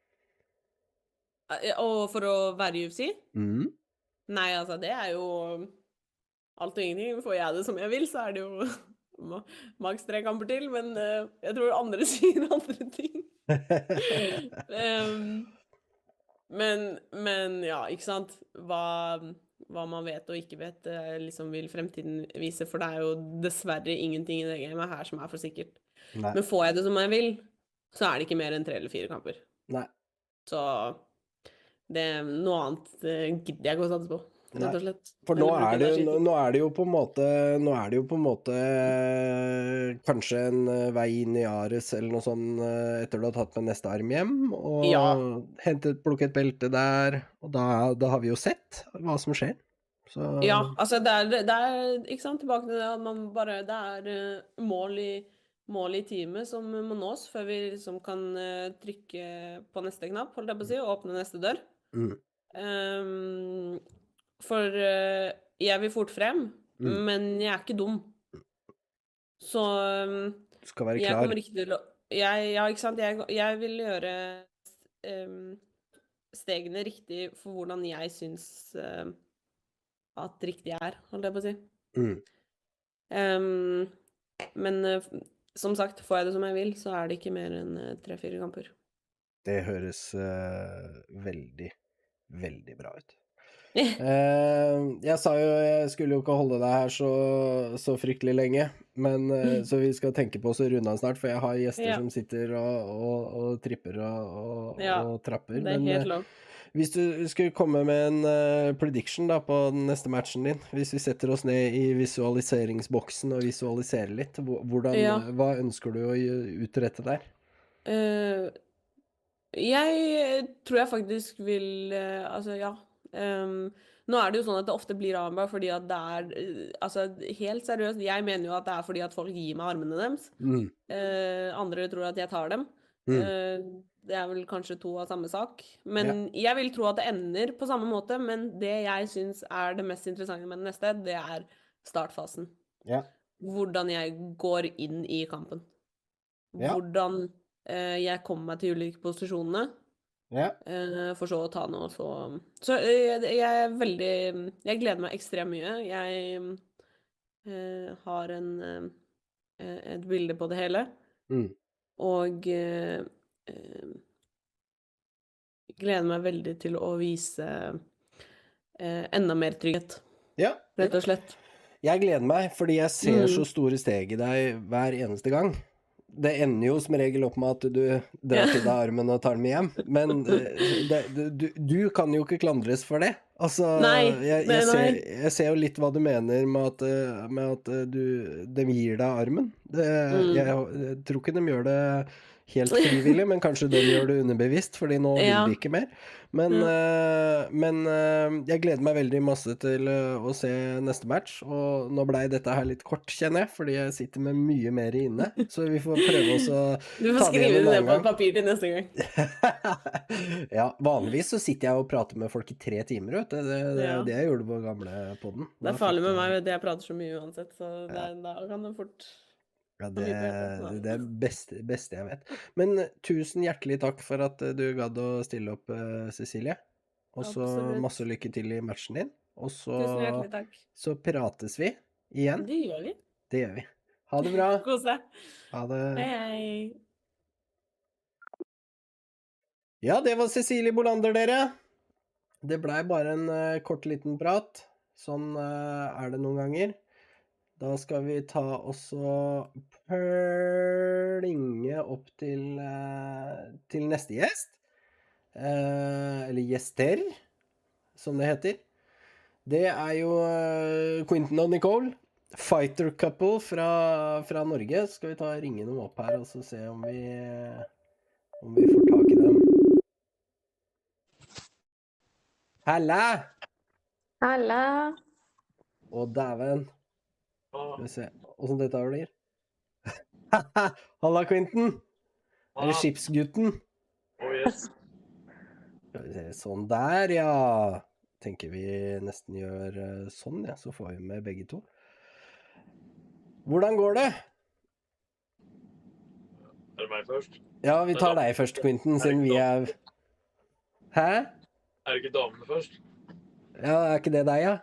Eh, Og for å være i U F C? Mm. Nei, altså, det er jo alt og ingenting. Får jeg det som jeg vil, så er det jo ma- maks tre kamper til, men eh, jeg tror andre sier andre ting. Em, men, men ja, ikke sant? Hva, hva man vet og ikke vet, eh, liksom vil fremtiden vise, for det er jo dessverre ingenting i det gamet her som er for sikkert. Nei. Men får jeg det som jeg vil, så er det ikke mer enn tre eller fire kamper. Nei. Så det, noe annet eh, gidder jeg ikke å satse på, Nei. rett og slett. For nå Eller bruke er, det, energi nå, til. nå er det jo på en måte Nå er det jo på en måte eh, kanskje en eh, vei inn i Ares eller noe sånt eh, etter du har tatt med neste arm hjem, og Ja. hentet, plukket belte der, og da, da har vi jo sett hva som skjer. Så Ja, altså det er, det er ikke sant, tilbake til det at man bare, det er eh, mål i, mål i teamet som må nås før vi liksom kan eh, trykke på neste knapp, holdt jeg på å si, og åpne neste dør. mm, Ehm, for eh, jeg vil fort frem, Mm. men jeg er ikke dum. Så ehm, du skal være jeg klar. kommer ikke til å jeg, Ja, ikke sant, jeg, jeg vil gjøre ehm, stegene riktig for hvordan jeg syns ehm, at riktig er, holdt jeg på å si. Mm. Ehm, men eh, som sagt, får jeg det som jeg vil, så er det ikke mer enn eh, tre-fire kamper. Det høres eh, veldig, veldig bra ut. Eh, jeg sa jo jeg skulle jo ikke holde deg her så, så fryktelig lenge, men eh, så vi skal tenke på oss å runde av snart, for jeg har gjester Ja. som sitter og, og, og tripper og, og, Ja, og trapper. Det er Men helt eh, lov. hvis du skulle komme med en eh, prediction da på den neste matchen din, hvis vi setter oss ned i visualiseringsboksen og visualiserer litt, hvor- hvordan, Ja. hva ønsker du å gjø- utrette der? Eh, jeg tror jeg faktisk vil eh, Altså, ja. Ehm, nå er det jo sånn at det ofte blir armbar fordi at det er eh, Altså, helt seriøst, jeg mener jo at det er fordi at folk gir meg armene deres. Mm. Eh, andre tror at jeg tar dem. Mm. Eh, det er vel kanskje to av samme sak. Men jeg vil tro at det ender på samme måte, men det jeg syns er det mest interessante med det neste, det er startfasen. Ja. Hvordan jeg går inn i kampen. Ja. Hvordan eh, jeg kommer meg til ulike posisjonene. Ja. Eh, for så å ta noe, så Så eh, jeg er veldig Jeg gleder meg ekstremt mye. Jeg eh, har en eh, et bilde på det hele. Mm. Og eh, eh, gleder meg veldig til å vise eh, enda mer trygghet, Ja. rett og slett. Jeg gleder meg, fordi jeg ser Mm. så store steg i deg hver eneste gang. Det ender jo som regel opp med at du drar til deg armen og tar den med hjem, men eh, det, du, du kan jo ikke klandres for det. Altså, Nei, jeg, nei, jeg, ser, nei. jeg ser jo litt hva du mener med at, eh, med at eh, du, de gir deg armen. Det, Mm. jeg, jeg tror ikke de gjør det helt frivillig, men kanskje de gjør det underbevisst, fordi nå vil Ja. de ikke mer. Men, Ja. eh, men eh, jeg gleder meg veldig masse til eh, å se neste match, og nå blei dette her litt kort, kjenner jeg, fordi jeg sitter med mye mer inne, så vi får prøve oss å Du får ta det skrive igjen det en ned annen på et gang. papir til neste gang. Ja, vanligvis så sitter jeg og prater med folk i tre timer, vet du. Det, det, Ja. det jeg gjorde på gamle podden. Det er farlig med meg, vet du. Jeg prater så mye uansett, så det, Ja. da kan det fort Ja, få det, mye på hjertet. det er det beste, beste jeg vet. Men eh, tusen hjertelig takk for at eh, du gadd å stille opp, eh, Cecilie. Og så Absolutt. masse lykke til i matchen din. Og så, Tusen hjertelig takk. så prates vi igjen. Det gjør vi. Det gjør vi. Ha det bra. Kos deg. Ha det. Hei, hei. Ja, det var Cecilie Bolander, dere. Det blei bare en eh, kort liten prat. Sånn eh, er det noen ganger. Da skal vi ta også plinge opp til, eh, til neste gjest. Eh, eller gjester, som det heter. Det er jo eh, Quentin og Nicole. Fighter couple fra, fra Norge. Skal vi ta og ringe dem opp her og så se om vi, om vi får tak i dem. Halla! Halla. Å, dæven. Skal vi se hvordan dette blir. Halla, Quentin. Er det skipsgutten? Oh, yes. Skal vi se, sånn der, ja. Tenker vi nesten gjør uh, sånn, ja. Så får vi med begge to. Hvordan går det? Er det meg først? Ja, vi tar deg først, Quentin, siden vi er... Hæ? Er det ikke damene først? Ja, er ikke det deg, ja?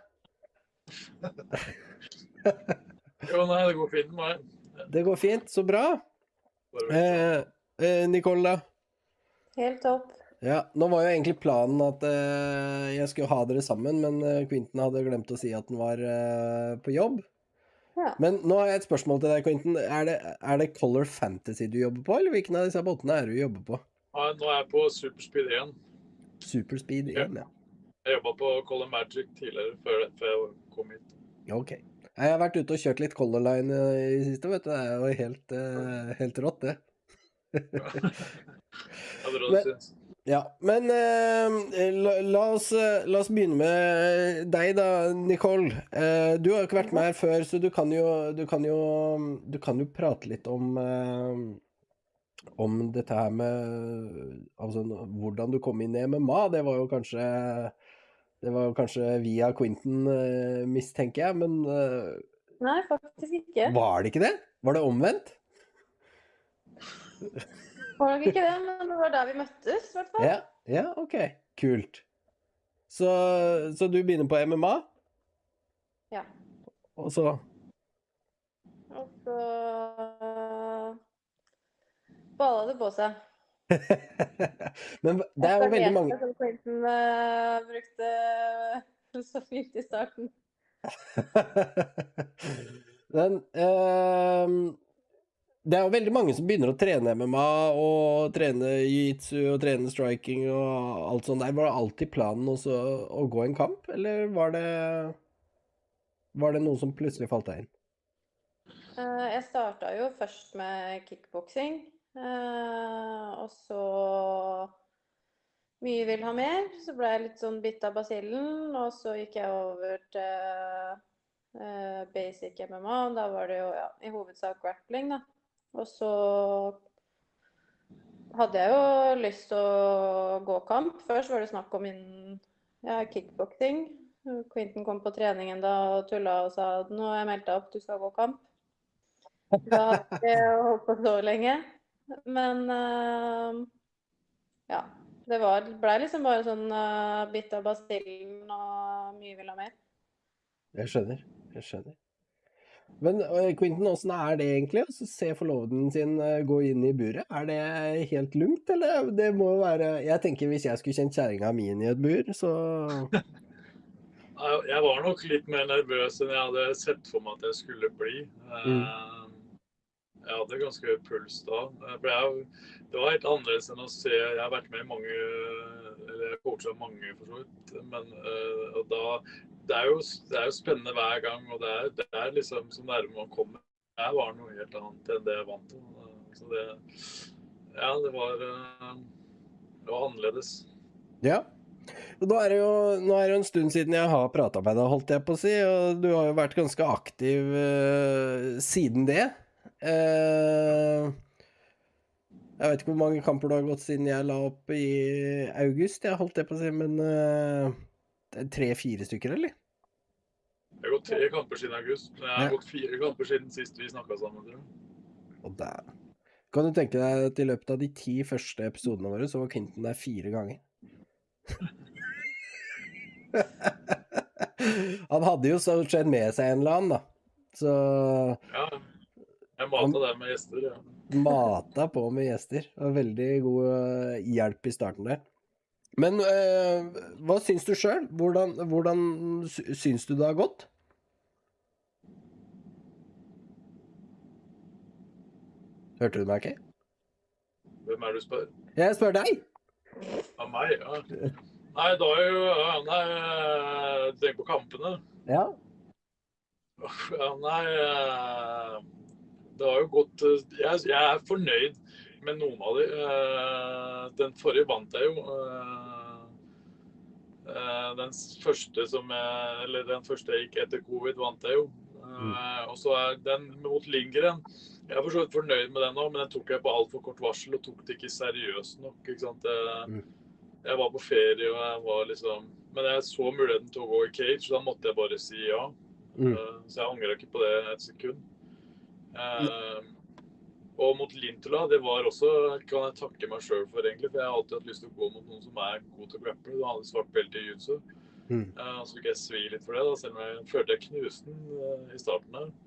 Jo, nei, det går fint med meg. Det går fint, så bra. Eh, eh, Nicole, da? Helt topp. Ja, nå var jo egentlig planen at eh, jeg skulle ha dere sammen, men eh, Quentin hadde glemt å si at han var eh, på jobb. Ja. Men nå har jeg et spørsmål til deg, Quentin. Er det, er det Color Fantasy du jobber på, eller hvilken av disse båtene er du jobber på? Ja, nå er jeg på Superspeed én. Superspeed én, ja. Jeg jobbet på Color Magic tidligere, før, før jeg kom hit. Ok. Jeg har vært ute og kjørt litt Color Line i det siste, vet du. Det er jo helt, uh, helt rått, det. Ja, det råd synes. Ja, men uh, la, la, oss, la oss begynne med deg da, Nicole. Uh, du har jo ikke vært med her før, så du kan jo, du kan jo, du kan jo prate litt om, uh, om dette her med altså, hvordan du kom inn i M M A. Det var jo kanskje... Det var kanskje via Quentin, uh, mistenker jeg, men... Uh, Nei, faktisk ikke. Var det ikke det? Var det omvendt? Var nok ikke det, men det var der vi møttes, i hvert fall. Ja, ja, ok. Kult. Så, så du begynner på M M A? Ja. Og så... Og så... balla det på seg. Men det er jo veldig mange... Som Quentin uh, brukte så fint i starten. Men uh, det er jo veldig mange som begynner å trene M M A og trene jiu-jitsu og trene striking og alt sånt der. Var det alltid planen også å gå en kamp, eller var det, var det noe som plutselig falt deg inn? Uh, jeg startet jo først med kickboxing. Uh, og så mye vil ha mer, så ble jeg litt sånn bitt av basillen, og så gikk jeg over til uh, basic M M A, da var det jo ja, i hovedsak grappling da. Og så hadde jeg jo lyst til å gå kamp. Først var det snakk om min ja, kickboxing. Quentin kom på treningen da og tullet og sa at nå har jeg meldt deg opp, du skal gå kamp. Da hadde jeg holdt på så lenge. Men uh, ja, det var, ble liksom bare sånn uh, bitt av basillen og mye vil ha mer. Jeg skjønner, jeg skjønner. Men uh, Quentin, hvordan er det egentlig å se forloveden sin uh, gå inn i buret? Er det helt lungt, eller det må jo være... Jeg tenker hvis jeg skulle kjent kjæringa mi inn i et bur, så... Jeg var nok litt mer nervøs enn jeg hadde sett for meg at jeg skulle bli. Mm. Jeg hadde ganske høy puls da. For jeg, det var helt annerledes enn å se, jeg har vært med i mange, eller jeg coachet mange for så vidt, men uh, da, det er, jo, det er jo spennende hver gang, og det er, det er liksom så nærme man kommer. Det var noe helt annet enn det jeg vant til. Så det, ja, det var, uh, det var annerledes. Ja. Og nå er det jo nå er det en stund siden jeg har pratet med deg, holdt jeg på å si, og du har jo vært ganske aktiv uh, siden det. Uh, jeg vet ikke hvor mange kamper du har gått siden jeg la opp i august, jeg holdt det på å si, men uh, tre-fire stykker, eller? Jeg har gått tre kamper siden august, men jeg har ja. gått fire kamper siden sist vi snakket sammen. Og der. Kan du tenke deg at i løpet av de ti første episodene våre, så var Quentin der fire ganger? Han hadde jo så skjedd med seg en eller annen, da. Så... Ja. Jeg matet deg med gjester, ja. Mata på med gjester. Det var veldig god hjelp i starten der. Men øh, hva syns du selv? Hvordan, hvordan syns du det har gått? Hørte du meg ikke? Hvem er det du spør? Jeg spør deg! Av meg, ja. Nei, da er jo, ja, nei, eh, tenk på kampene. Ja. Ja, nei, eh, det har jo gått, eh, jeg, jeg er fornøyd med noen av de. Eh, Den forrige vant jeg jo. eh, eh, Den første som jeg, eller den første jeg gikk etter covid vant jeg jo. Eh, Og så er den mot Lindgren. Jeg er for så vidt fornøyd med den nå, men den tok jeg på alt for kort varsel og tok det ikke seriøst nok, ikke sant? Jeg, Mm. jeg var på ferie og jeg var liksom, men jeg så muligheten til å gå i cage, så da måtte jeg bare si ja. Mm. Eh, Så jeg angrer ikke på det et sekund. Eh, Og mot Lintola, det var også, kan jeg takke meg selv for egentlig, for jeg har alltid hatt lyst til å gå mot noen som er god til å grapple. Da hadde svart belte i jutsu. Mm. Eh, Så fikk jeg svi litt for det, da, selv om jeg følte jeg knuste den eh, i starten her.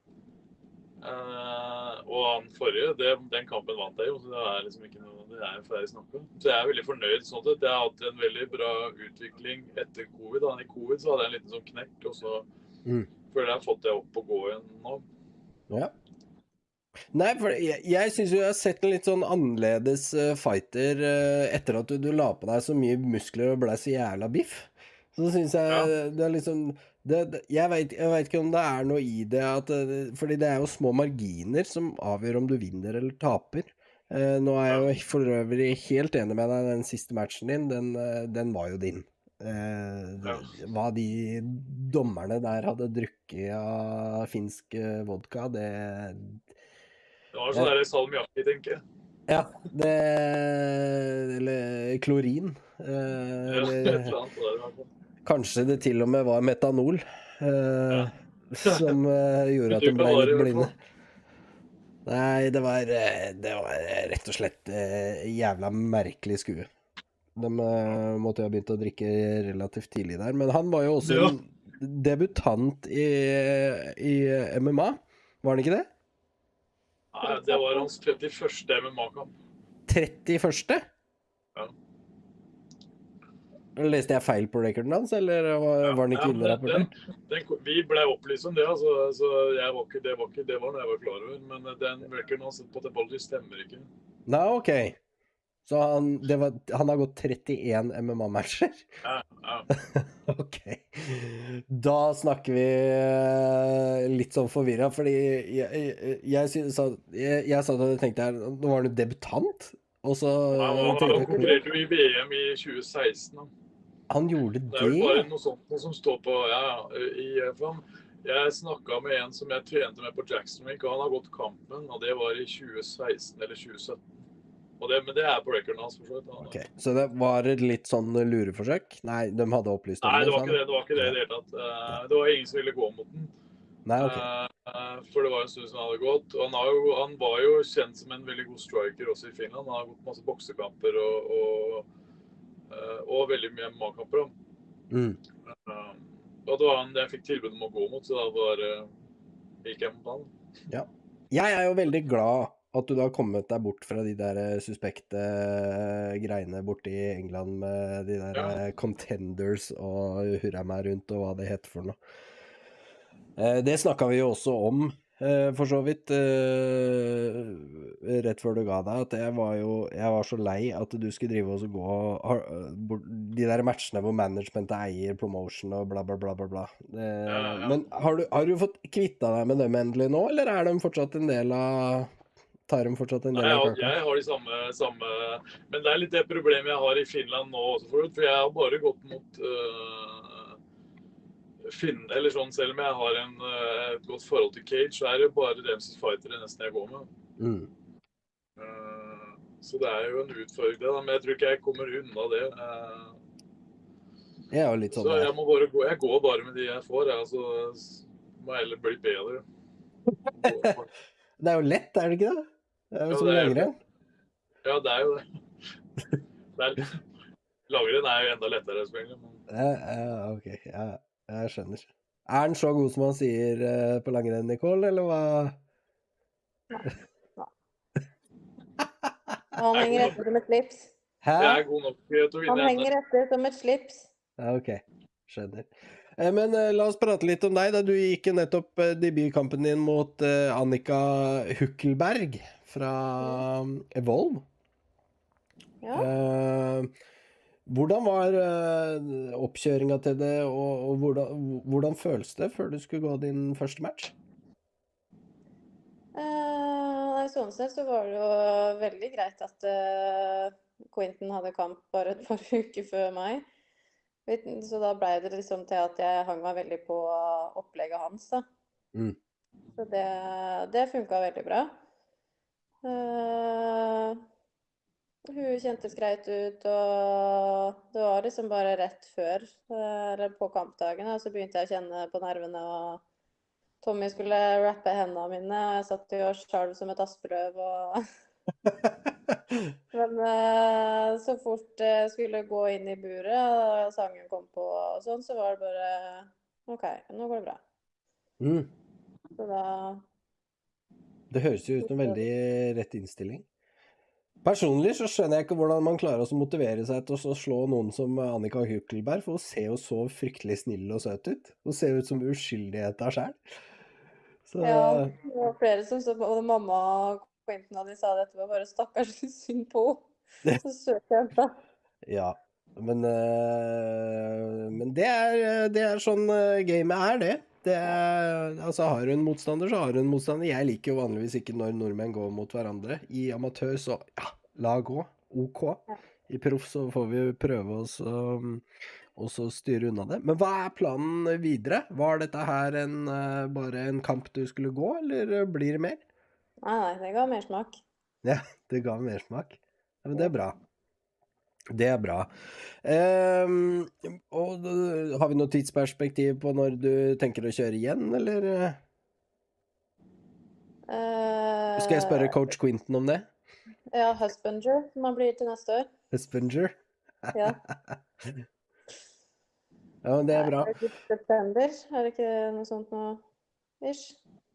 Eh, og han forrige, det, den kampen vant jeg jo, så det er liksom ikke noe, det er jo ferdig snakket. Så jeg er veldig fornøyd sånn at jeg har hatt en veldig bra utvikling etter covid. Da. I covid så hadde jeg en liten sånn knekk, og så Mm. føler jeg har fått det opp og gå igjen nå. Ja. Nei, for jeg, jeg synes jo jeg har sett en litt sånn annerledes eh, fighter eh, etter at du, du la på deg så mye muskler og ble så jævla biff. Så synes jeg Ja. det er liksom det, det, jeg, vet, jeg vet ikke om det er noe i det at, eh, fordi det er jo små marginer som avgjør om du vinner eller taper. Eh, nå er jeg jo for øvrig helt enig med deg. Den siste matchen din, den, eh, den var jo din. Eh, Ja. Hva de dommerne der hadde drukket av finsk eh, vodka, det Det var sånn der salmiakki, tenker jeg. Ja, det eller klorin. Eh, Ja, et eller eller annet der, i hvert fall. kanskje det til og med var metanol eh, Ja. som eh, gjorde at Du de ble kan være litt i hvert blinde. fall. Nei, det var, eh, det var rett og slett eh, jævla merkelig skue. De eh, måtte jo ha begynt å drikke relativt tidlig der, men han var jo også Ja. en debutant i, i M M A, var han ikke det? Nei, det var hans trettiførste M M A-kamp. trettiførste? Ja. Leste jeg feil på recorden hans, eller var, var han ikke Ja, men innrapportert? den, den, vi ble opplyst om det, altså, så jeg var ikke, det var ikke, det var noe jeg var klar over, men den recorden hans på Tepology stemmer ikke. Nei, ok. Så han, det var, han har gått trettien M M A-matcher? Ja, ja. Ok. Da snakker vi eh, litt sånn forvirra, fordi jeg, jeg, jeg, synes at, jeg, jeg satt og tenkte her, nå var han jo debutant, og så Han var- tenkte han jeg, konkurrerte jo i V M i tjue seksten. Da. han gjorde Det er vel bare det? noe sånt noe som står på, ja, i, for han, jeg snakket med en som jeg trente med på Jackson Week, og han har gått kampen, og det var i tjue seksten eller tjue sytten. Og det, men det er på recorden hans, for så vidt. Han- Ok, så det var et litt sånn lureforsøk? Nei, de hadde opplyst om Nei, det var så ikke det, det var ikke det i det hele tatt. Eh, Det var ingen som ville gå mot den. Nei, ok. Eh, For det var en stund som han hadde gått. Og han, har jo, han var jo kjent som en veldig god striker også i Finland. Han har gått masse boksekamper og, og, eh, og veldig mye M M A-kamper. Mm. Eh, Og det var han jeg fikk tilbud om å gå mot, så da bare gikk jeg mot han. Ja. Jeg er jo veldig glad at du da har kommet deg bort fra de der eh, suspekte eh, greiene borte i England med de der Ja. eh, contenders og hurra meg rundt og hva det heter for noe. Eh, Det snakket vi jo også om, eh, for så vidt, eh, rett før du ga deg, at jeg var jo, jeg var så lei at du skulle drive og så gå, har- bort- de der matchene hvor managementet eier promotion og bla bla bla bla bla. Det, Ja, ja. Men har du, har du fått kvittet deg med dem endelig nå, eller er de fortsatt en del av, tar de fortsatt en Nei, del jeg, av har- kaka? jeg har de samme, samme Men det er litt det problemet jeg har i Finland nå også, for, for jeg har bare gått mot uh, Finn, eller sånn, selv om jeg har en, eh, et godt forhold til Cage, så er det jo bare Dempsey's fightere nesten jeg går med. Mm. Eh, så det er jo en utfordring, det, da, men jeg tror ikke jeg kommer unna det. Eh, Jeg er jo litt sånn så jeg der. må bare gå, jeg går bare med de jeg får, jeg, altså, s- må jeg heller bli bedre. Det er jo lett, er det ikke det? Det er jo Ja, som det er langrenn. Ja, det er jo det. det er, langrenn er jo enda lettere, selvfølgelig. Men Ja, ja, ok, ja, jeg skjønner. Er han så god som han sier eh, på langrenn, Nicole, eller hva? Han henger etter som et slips. Hæ? jeg er god nok til å Han vinne henger ennå. etter som et slips. Ja, ok, skjønner. Eh, Men eh, la oss prate litt om deg, da du gikk jo nettopp eh, debutkampen din mot eh, Annika Hukkelberg fra Evolve. Ja. Eh, hvordan var eh, oppkjøringa til det, og, og hvordan, hvordan føles det før du skulle gå din første match? Eh, nei, sånn sett så var det jo veldig greit at eh, Quinten hadde kamp bare et par uker før meg. Så da ble det liksom til at jeg hang meg veldig på opplegget hans, da. Mm. Så det, det funka veldig bra. Eh, hun kjentes greit ut, og det var liksom bare rett før, eh, eller på kampdagen, da, så begynte jeg å kjenne på nervene, og Tommy skulle rappe hendene mine, og jeg satt jo og skalv som et asperøv, og Men eh, så fort jeg skulle gå inn i buret, og sangen kom på og sånn, så var det bare OK, nå går det bra. Mm. Så da Det høres jo ut som en veldig rett innstilling. Personlig så skjønner jeg ikke hvordan man klarer å motivere seg til å slå noen som Annika Hukkelberg, for hun ser jo så fryktelig snill og søt ut. Hun ser ut som uskyldighet av selv. Så Ja, det var flere som så på, både mamma og Quentin og de sa dette var bare stakkars synd på henne. Så søt jente. ja, men, øh, men det er, det er sånn øh, gamet er, det. Det er, altså har du en motstander, så har du en motstander. Jeg liker jo vanligvis ikke når nordmenn går mot hverandre. I amatør så, ja, la gå. OK. I proff så får vi prøve oss å og så styre unna det. Men hva er planen videre? Var dette her en, øh, bare en kamp du skulle gå, eller blir det mer? Nei, nei, det ga mer smak. Ja, det ga mer smak. Ja, men det er bra. Det er bra. Ehm, og øh, har vi noe tidsperspektiv på når du tenker å kjøre igjen, eller? Eh, Skal jeg spørre coach Quinten om det? Ja, Husbanger, som han blir til neste år. Husbanger? Ja. Ja, men det er bra. Er det ikke september? Er det ikke noe sånt nå? Ish?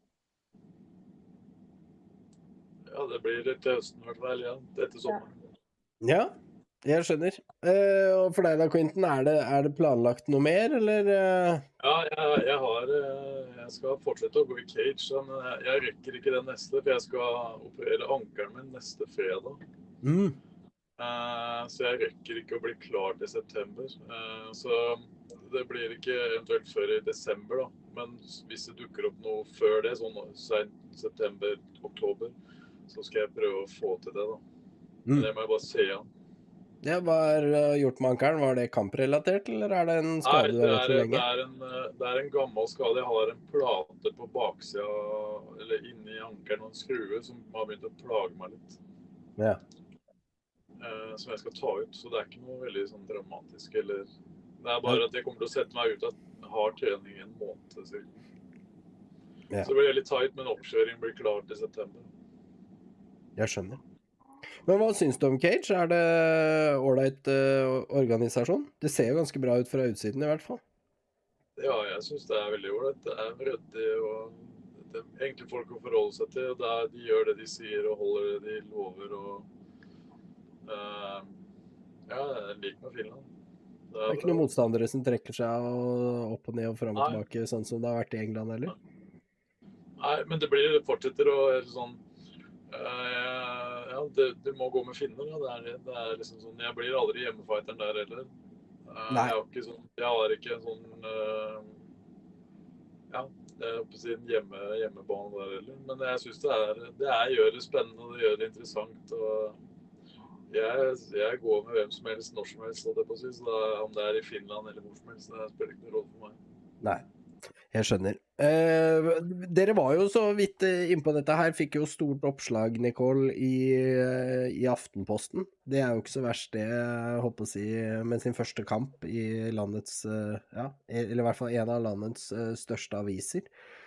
Ja, det blir til høsten i hvert fall, ja. Etter sommeren. Ja, jeg skjønner. Eh, og for deg da, Quinten, er det, er det planlagt noe mer, eller? eh? Ja, jeg, jeg har eh, Jeg skal fortsette å gå i cage, men jeg, jeg rekker ikke den neste, for jeg skal operere ankelen min neste fredag. Mm. Eh, så jeg rekker ikke å bli klar til september. Eh, så det blir ikke eventuelt før i desember, da. Men hvis det dukker opp noe før det, sånn sent september, oktober, så skal jeg prøve å få til det, da. Men Mm. det må jeg bare se an. Ja, hva er øh, gjort med ankelen? Var det kamprelatert, eller er det en Nei, skade du det har hatt er, for det, lenge? er en, eh, det er en gammel skade. Jeg har en plate på baksida, eller inni ankelen, og en skrue som har begynt å plage meg litt. Ja. Eh, som jeg skal ta ut, så det er ikke noe veldig sånn dramatisk, eller... Det er bare at jeg kommer til å sette meg ut av hard trening i en måned siden. Ja. Så blir det litt tight, men oppkjøring blir klar til september. Jeg skjønner. Men hva syns du om Cage? Er det ålreit uh, organisasjon? Det ser jo ganske bra ut fra utsiden i hvert fall. Ja, jeg synes det er veldig ålreit. Det er ryddig, og det er enkle folk å forholde seg til. Og det er, de gjør det de sier og holder det de lover. Og, uh, ja, jeg liker med Finland. Det Det er, er ikke noen motstandere som trekker seg og opp og ned og fram og Nei. tilbake, sånn som det har vært i England, eller? Nei, men det blir det fortsetter å sånn uh, Ja, det, det må gå med finner. Ja. Det, er, det er liksom sånn Jeg blir aldri hjemmefighteren der heller. Uh, Nei. jeg har ikke sånn Jeg har ikke en sånn uh, Ja, jeg er på sin hjemme, hjemmebane der heller. Men jeg synes det er Det er, gjør det spennende, og det gjør det interessant. Og jeg, jeg går med hvem som helst, når som helst, det på å si. Så da, om det er i Finland eller hvor som helst, det spiller ikke noen rolle for meg. Nei, jeg skjønner. Eh, dere var jo så vidt eh, innpå dette her, fikk jo stort oppslag, Nicole, i, eh, i Aftenposten. Det er jo ikke så verst det, jeg håper å si, med sin første kamp i landets, eh, ja, eller i hvert fall en av landets eh, største aviser.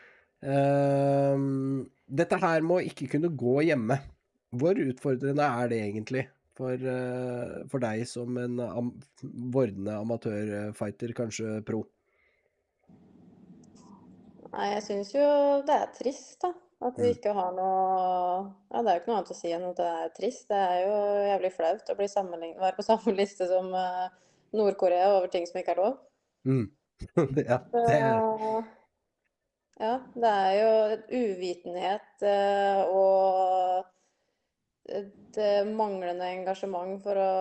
Eh, dette her må ikke kunne gå hjemme. Hvor utfordrende er det egentlig for, eh, for deg som en am vordende amatørfighter, kanskje pro? Nei, jeg synes jo det er trist, da. At vi Mm. ikke har noe Ja, det er jo ikke noe annet å si enn at det er trist. Det er jo jævlig flaut å bli sammenlignet, være på samme liste som eh, Nord-Korea over ting som ikke er lov. Mm. Ja, Så, det ja, det er jo et uvitenhet eh, og et manglende engasjement for å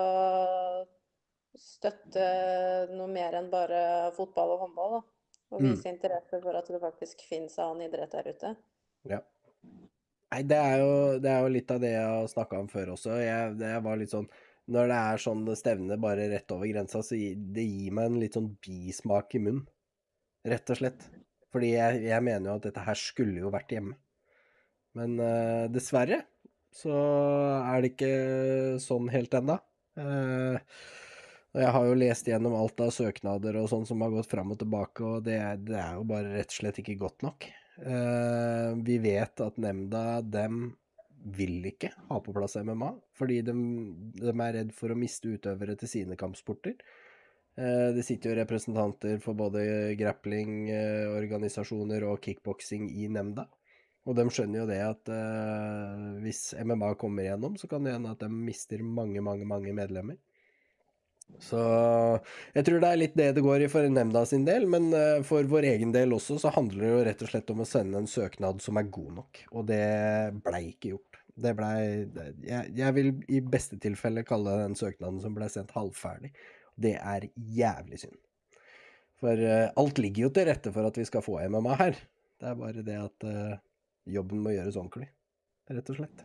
støtte noe mer enn bare fotball og håndball, da. Og Mm. vise interesse for at det faktisk finnes annen idrett der ute. Ja. Nei, det er jo, det er jo litt av det jeg har snakket om før også. Jeg, det var litt sånn, når det er sånn stevne bare rett over grensa, så gi- det gir meg en litt sånn bismak i munnen, rett og slett. Fordi jeg, jeg mener jo at dette her skulle jo vært hjemme. Men eh, dessverre så er det ikke sånn helt ennå. Eh, og jeg har jo lest gjennom alt av søknader og sånn som har gått fram og tilbake, og det er, det er jo bare rett og slett ikke godt nok. Eh, vi vet at nemnda, dem vil ikke ha på plass M M A, fordi de, de er redd for å miste utøvere til sine kampsporter. Eh, det sitter jo representanter for både grappling, eh, organisasjoner og kickboksing i nemnda. Og de skjønner jo det at eh, hvis M M A kommer igjennom, så kan det hende at de mister mange, mange, mange medlemmer. Så jeg tror det er litt det det går i for nemnda sin del, men eh, for vår egen del også så handler det jo rett og slett om å sende en søknad som er god nok. Og det blei ikke gjort. Det blei, det- jeg, jeg vil i beste tilfelle kalle den søknaden som blei sendt halvferdig. Det er jævlig synd. For eh, alt ligger jo til rette for at vi skal få M M A her. Det er bare det at eh, jobben må gjøres ordentlig, rett og slett.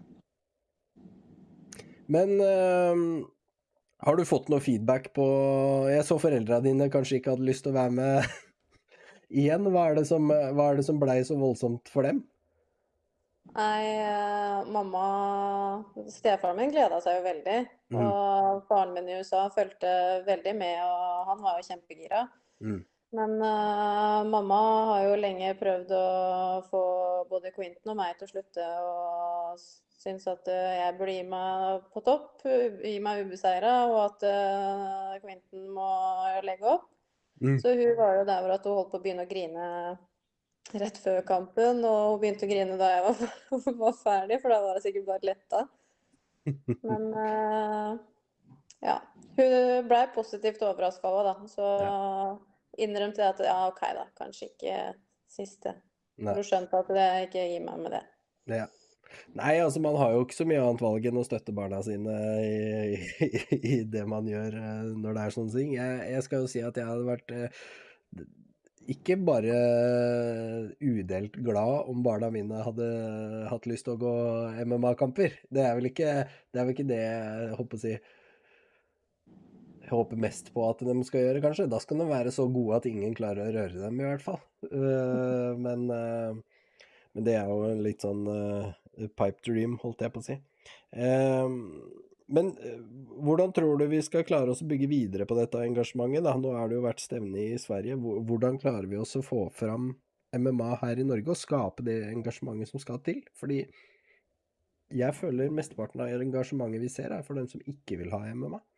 Men eh, har du fått noe feedback på... Jeg så foreldrene dine kanskje ikke hadde lyst til å være med igjen. Hva er det som, hva er det som blei så voldsomt for dem? Nei, eh, mamma, stefaren min gledet seg jo veldig, Mm. og faren min i U S A fulgte veldig med, og han var jo kjempegira. Mm. Men eh, mamma har jo lenge prøvd å få både Quinten og meg til å slutte, og s- syns at eh, jeg burde gi meg på topp, u- gi meg ubeseiret, og at eh, Quinten må legge opp. Mm. Så hun var jo der hvor at hun holdt på å begynne å grine rett før kampen, og hun begynte å grine da jeg var, var ferdig, for da var jeg sikkert bare letta. Men eh, ja, hun ble positivt overrasket også da, så innrømte jeg at ja, ok da, kanskje ikke siste. Nei. For hun skjønte at det ikke gir meg med det. Ja. Nei, altså man har jo ikke så mye annet valg enn å støtte barna sine i, i, i det man gjør eh, når det er sånne ting. Jeg, jeg skal jo si at jeg hadde vært eh, ikke bare udelt glad om barna mine hadde hatt lyst til å gå M M A-kamper. Det er vel ikke det, er vel ikke det jeg håper å si jeg håper mest på at de skal gjøre, kanskje. Da skal de være så gode at ingen klarer å røre dem, i hvert fall. Uh, men, uh, men det er jo en litt sånn uh, pipe dream, holdt jeg på å si. Uh, men uh, hvordan tror du vi skal klare oss å bygge videre på dette engasjementet? Da? Nå har det jo vært stevne i Sverige. Hvordan klarer vi oss å få fram M M A her i Norge og skape det engasjementet som skal til? Fordi jeg føler mesteparten av engasjementet vi ser er for dem som ikke vil ha M M A.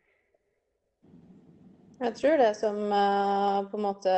Jeg tror det som eh, på en måte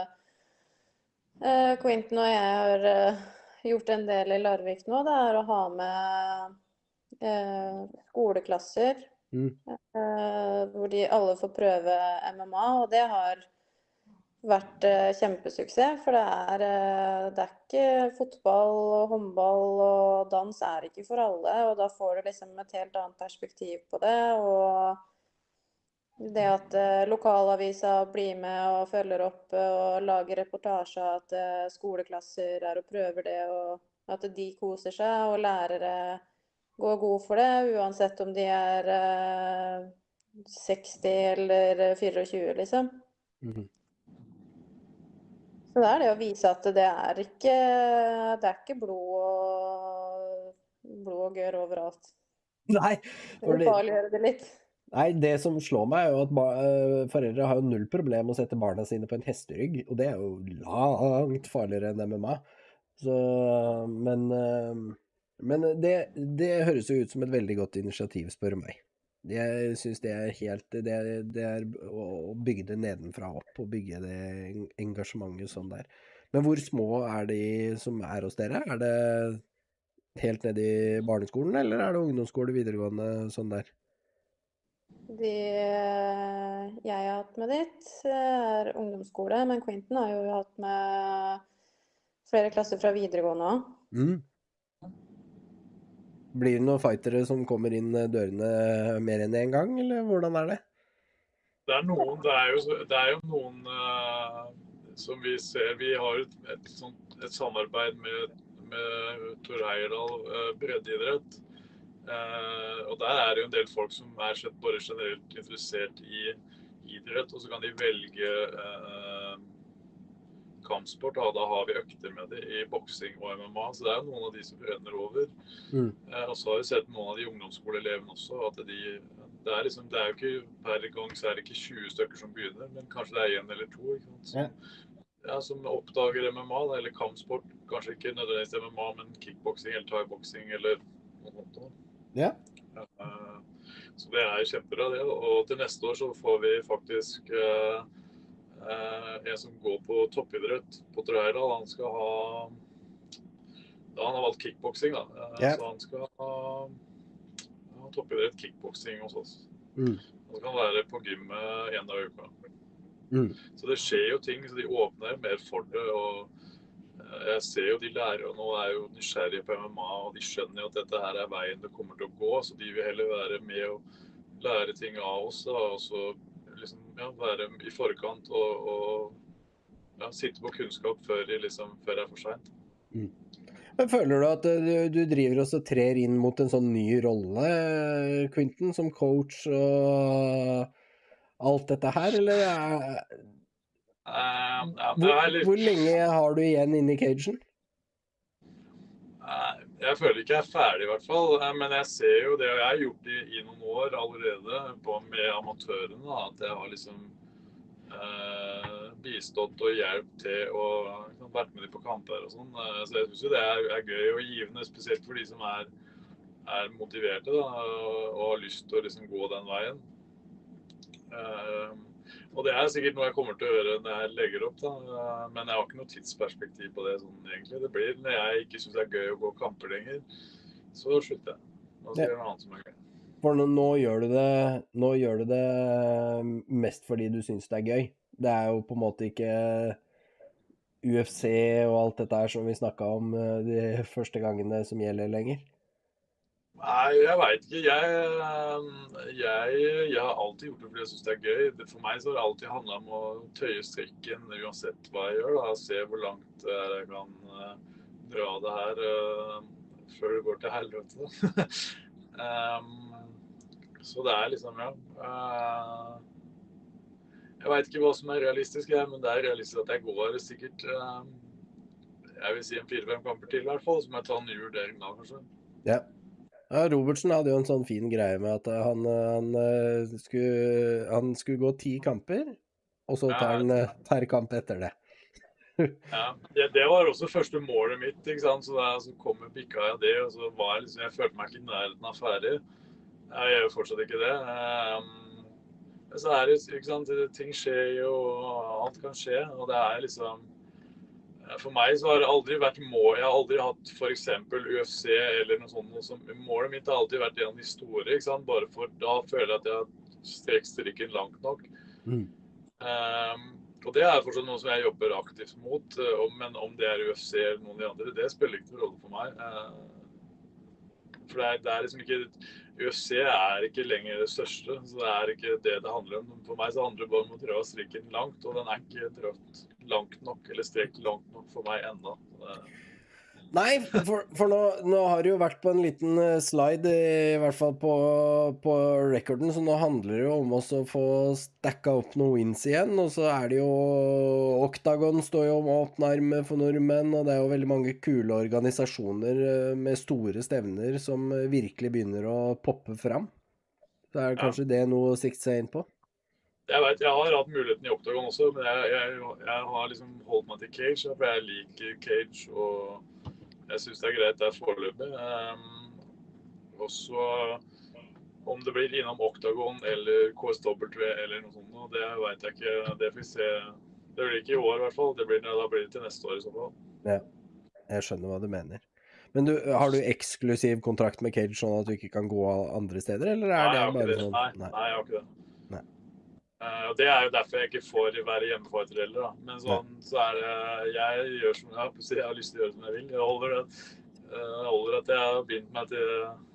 eh, Quinten og jeg har eh, gjort en del i Larvik nå, det er å ha med eh, skoleklasser, Mm. eh, hvor de alle får prøve M M A, og det har vært eh, kjempesuksess, for det er, eh, det er ikke fotball og håndball og dans er ikke for alle, og da får du liksom et helt annet perspektiv på det, og det at eh, lokalavisa blir med og følger opp eh, og lager reportasje av at eh, skoleklasser er og prøver det, og at de koser seg, og lærere går god for det, uansett om de er eh, seksti eller tjuefire, liksom. Mhm. Så det er det å vise at det er ikke, det er ikke blod og, blod og gørr overalt. Nei, Det for er det, farlig å gjøre det litt. nei, det som slår meg er jo at ba, eh, foreldre har jo null problem med å sette barna sine på en hesterygg, og det er jo langt farligere enn M M A. Så, men eh, men det, det høres jo ut som et veldig godt initiativ, spør du meg. Jeg synes det er helt, det er, det er å å bygge det nedenfra opp, og bygge det en- engasjementet sånn der. Men hvor små er de som er hos dere? Er det helt nede i barneskolen, eller er det ungdomsskole, videregående, sånn der? De eh, jeg har hatt med dit, eh, er ungdomsskole, men Quinten har jo hatt med flere klasser fra videregående også. Mm. Blir det noen fightere som kommer inn dørene mer enn en gang, eller hvordan er det? Det er noen, det er jo, det er jo noen uh, som vi ser, vi har et, et, sånt, et samarbeid med, med Tor Heyerdahl uh, breddeidrett, uh, og der er det jo en del folk som er bare generelt interessert i idrett, og så kan de velge uh, kampsport, da, da har vi økter med det i boksing og M M A, så det er jo noen av de som brenner over. Mm. Uh, og så har vi sett noen av de ungdomsskoleelevene også, at de Det er, liksom, det er jo ikke, per gang så er det ikke tjue stykker som begynner, men kanskje det er en eller to, ikke sant? Som, ja, som oppdager M M A, da, eller kampsport. Kanskje ikke nødvendigvis M M A, men kickboksing eller thai-boksing eller noe sånt. Ja. Uh, så det er kjempebra det, og til neste år så får vi faktisk uh, uh, en som går på toppidrett på Trøyral. Han skal ha, da han har valgt kickboksing da, uh, ja. Så han skal ha toppidrett kickboksing hos oss. Mm. Og så kan være på gymmet en dag i uka. Mm. Så det skjer jo ting, så de åpner mer for det, og jeg ser jo de lærere nå er jo nysgjerrige på M M A, og de skjønner jo at dette her er veien det kommer til å gå, så de vil heller være med og lære ting av oss, da, og så liksom, ja, være i forkant og, og ja, sitte på kunnskap før, liksom, før det er for sent. Mm. Men føler du at du, du driver også trer inn mot en sånn ny rolle, Quinton, som coach og alt dette her, eller? Uh, ja, hvor, litt... hvor lenge har du igjen inne i cagen? Uh, jeg føler ikke jeg er ferdig i hvert fall, uh, men jeg ser jo det, og jeg har gjort det i, i noen år allerede på, med amatørene, da, at jeg har liksom uh, bistått og hjelp til å liksom, vært med dem på kamper og sånn. Så jeg synes jo det er, er gøy og givende, spesielt for de som er, er motiverte da, og, og har lyst til å liksom, gå den veien. Uh, og det er sikkert noe jeg kommer til å gjøre når jeg legger opp, da. Uh, men jeg har ikke noe tidsperspektiv på det sånn egentlig. Det blir når jeg ikke synes det er gøy å gå kamper lenger, så slutter jeg. Nå skal jeg gjøre noe annet som er gøy. For nå, nå, gjør du det, nå gjør du det mest fordi du synes det er gøy. Det er jo på en måte ikke U F C og alt dette her som vi snakket om de første gangene som gjelder lenger. Nei, jeg vet ikke. Jeg, jeg, jeg har alltid gjort det fordi jeg synes det er gøy. For meg så har det alltid handlet om å tøye strikken uansett hva jeg gjør. Da. Se hvor langt jeg kan dra det her uh, før det går til helvete. um, så det er liksom, ja... Uh, Jeg vet ikke hva som er realistisk, ja, men det er realistisk at jeg går sikkert, uh, jeg vil si en fire-fem kamper til i hvert fall, så må jeg ta en ny vurdering da, kanskje. Ja. Ja, Robertsen hadde jo en sånn fin greie med at han, han, skulle, han skulle gå ti kamper, og så tar han ja, per kamp etter det. Ja, det, det var også første målet mitt, ikke sant? Så da så kom jeg bikka jeg det, og så var jeg liksom, jeg følte meg ikke i nærheten av ferdig. Jeg gjør fortsatt ikke det. Um, Så er det, ikke sant, ting skjer jo, alt kan skje, og det er liksom, for meg så har det aldri vært mål, jeg har aldri hatt for eksempel U F C eller noe sånt, som, målet mitt har alltid vært en av de store, ikke sant, bare for da føler jeg at jeg har strekt strikken langt nok. Mm. Um, og det er fortsatt noe som jeg jobber aktivt mot, men om det er U F C eller noen av de andre, det spiller ikke noen rolle for meg. For det er, det er liksom ikke, U F C er ikke lenger det største, så det er ikke det det handler om. For meg så handler det bare om å dra strikken langt, og den er ikke dratt langt nok, eller strekt langt nok for meg enda. Nei, for, for nå, nå har det jo vært på en liten slide, i hvert fall på, på rekorden, så nå handler det jo om også å få stakka opp noen wins igjen, og så er det jo, Octagon står jo om åpne armer for nordmenn, og det er jo veldig mange kule organisasjoner med store stevner som virkelig begynner å poppe fram. Så er det kanskje ja. Det noe å sikte seg inn på? Jeg vet, jeg har hatt muligheten i Octagon også, men jeg, jeg, jeg har liksom holdt meg til cage, for jeg liker cage, og jeg synes det er greit der foreløpig. Um, og så om det blir innom Octagon eller K S W eller noe sånt, det vet jeg ikke. Det får vi se. Det blir ikke i år i hvert fall. Det blir, da blir det til neste år i så fall. Ja, jeg skjønner hva du mener. Men du, har du eksklusiv kontrakt med Cage sånn at du ikke kan gå andre steder, eller er nei, det bare det. sånn? Nei, nei, jeg har ikke det. Nei. Uh, det er jo derfor jeg ikke får være hjemmefighter heller, da. Men sånn, så er det, jeg gjør som jeg har, jeg har lyst til å gjøre som jeg vil. Jeg holder det. Det holder at jeg har begynt meg til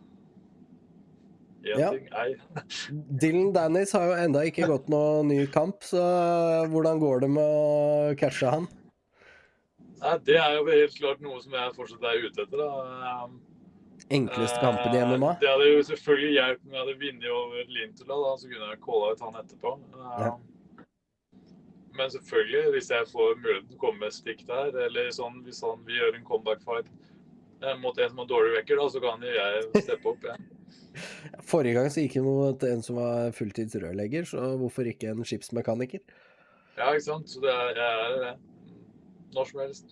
én Ja. ting. Ei. Dylan Dennis har jo enda ikke gått noe ny kamp, så hvordan går det med å catche han? Nei, det er jo helt klart noe som jeg fortsatt er ute etter. Da. Enkleste kampen i M M A? Det hadde jo selvfølgelig hjulpet om jeg hadde vunnet over Lintula, da, så kunne jeg calla ut han etterpå. Ja. Men selvfølgelig, hvis jeg får muligheten til å komme med stikk der, eller sånn, hvis han vil gjøre en comeback fight mot en som har dårlig record, da, så kan jeg steppe opp. Ja. Forrige gang så gikk det mot en som var fulltidsrørlegger, så hvorfor ikke en skipsmekaniker? Ja, ikke sant? Så det er, jeg er det. Når som helst.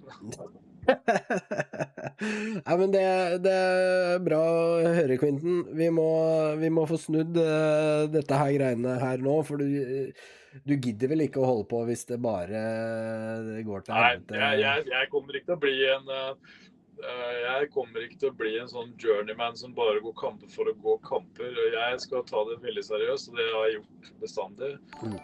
Nei, men det, det er bra å høre, Quinten. Vi må, vi må få snudd uh, dette her greiene her nå, for du, du gidder vel ikke å holde på hvis det bare går til helvete? Nei, jeg, jeg, jeg kommer ikke til å bli en uh, jeg kommer ikke til å bli en sånn journeyman som bare går kamper for å gå kamper. Jeg skal ta det veldig seriøst, og det har jeg gjort bestandig. Mm.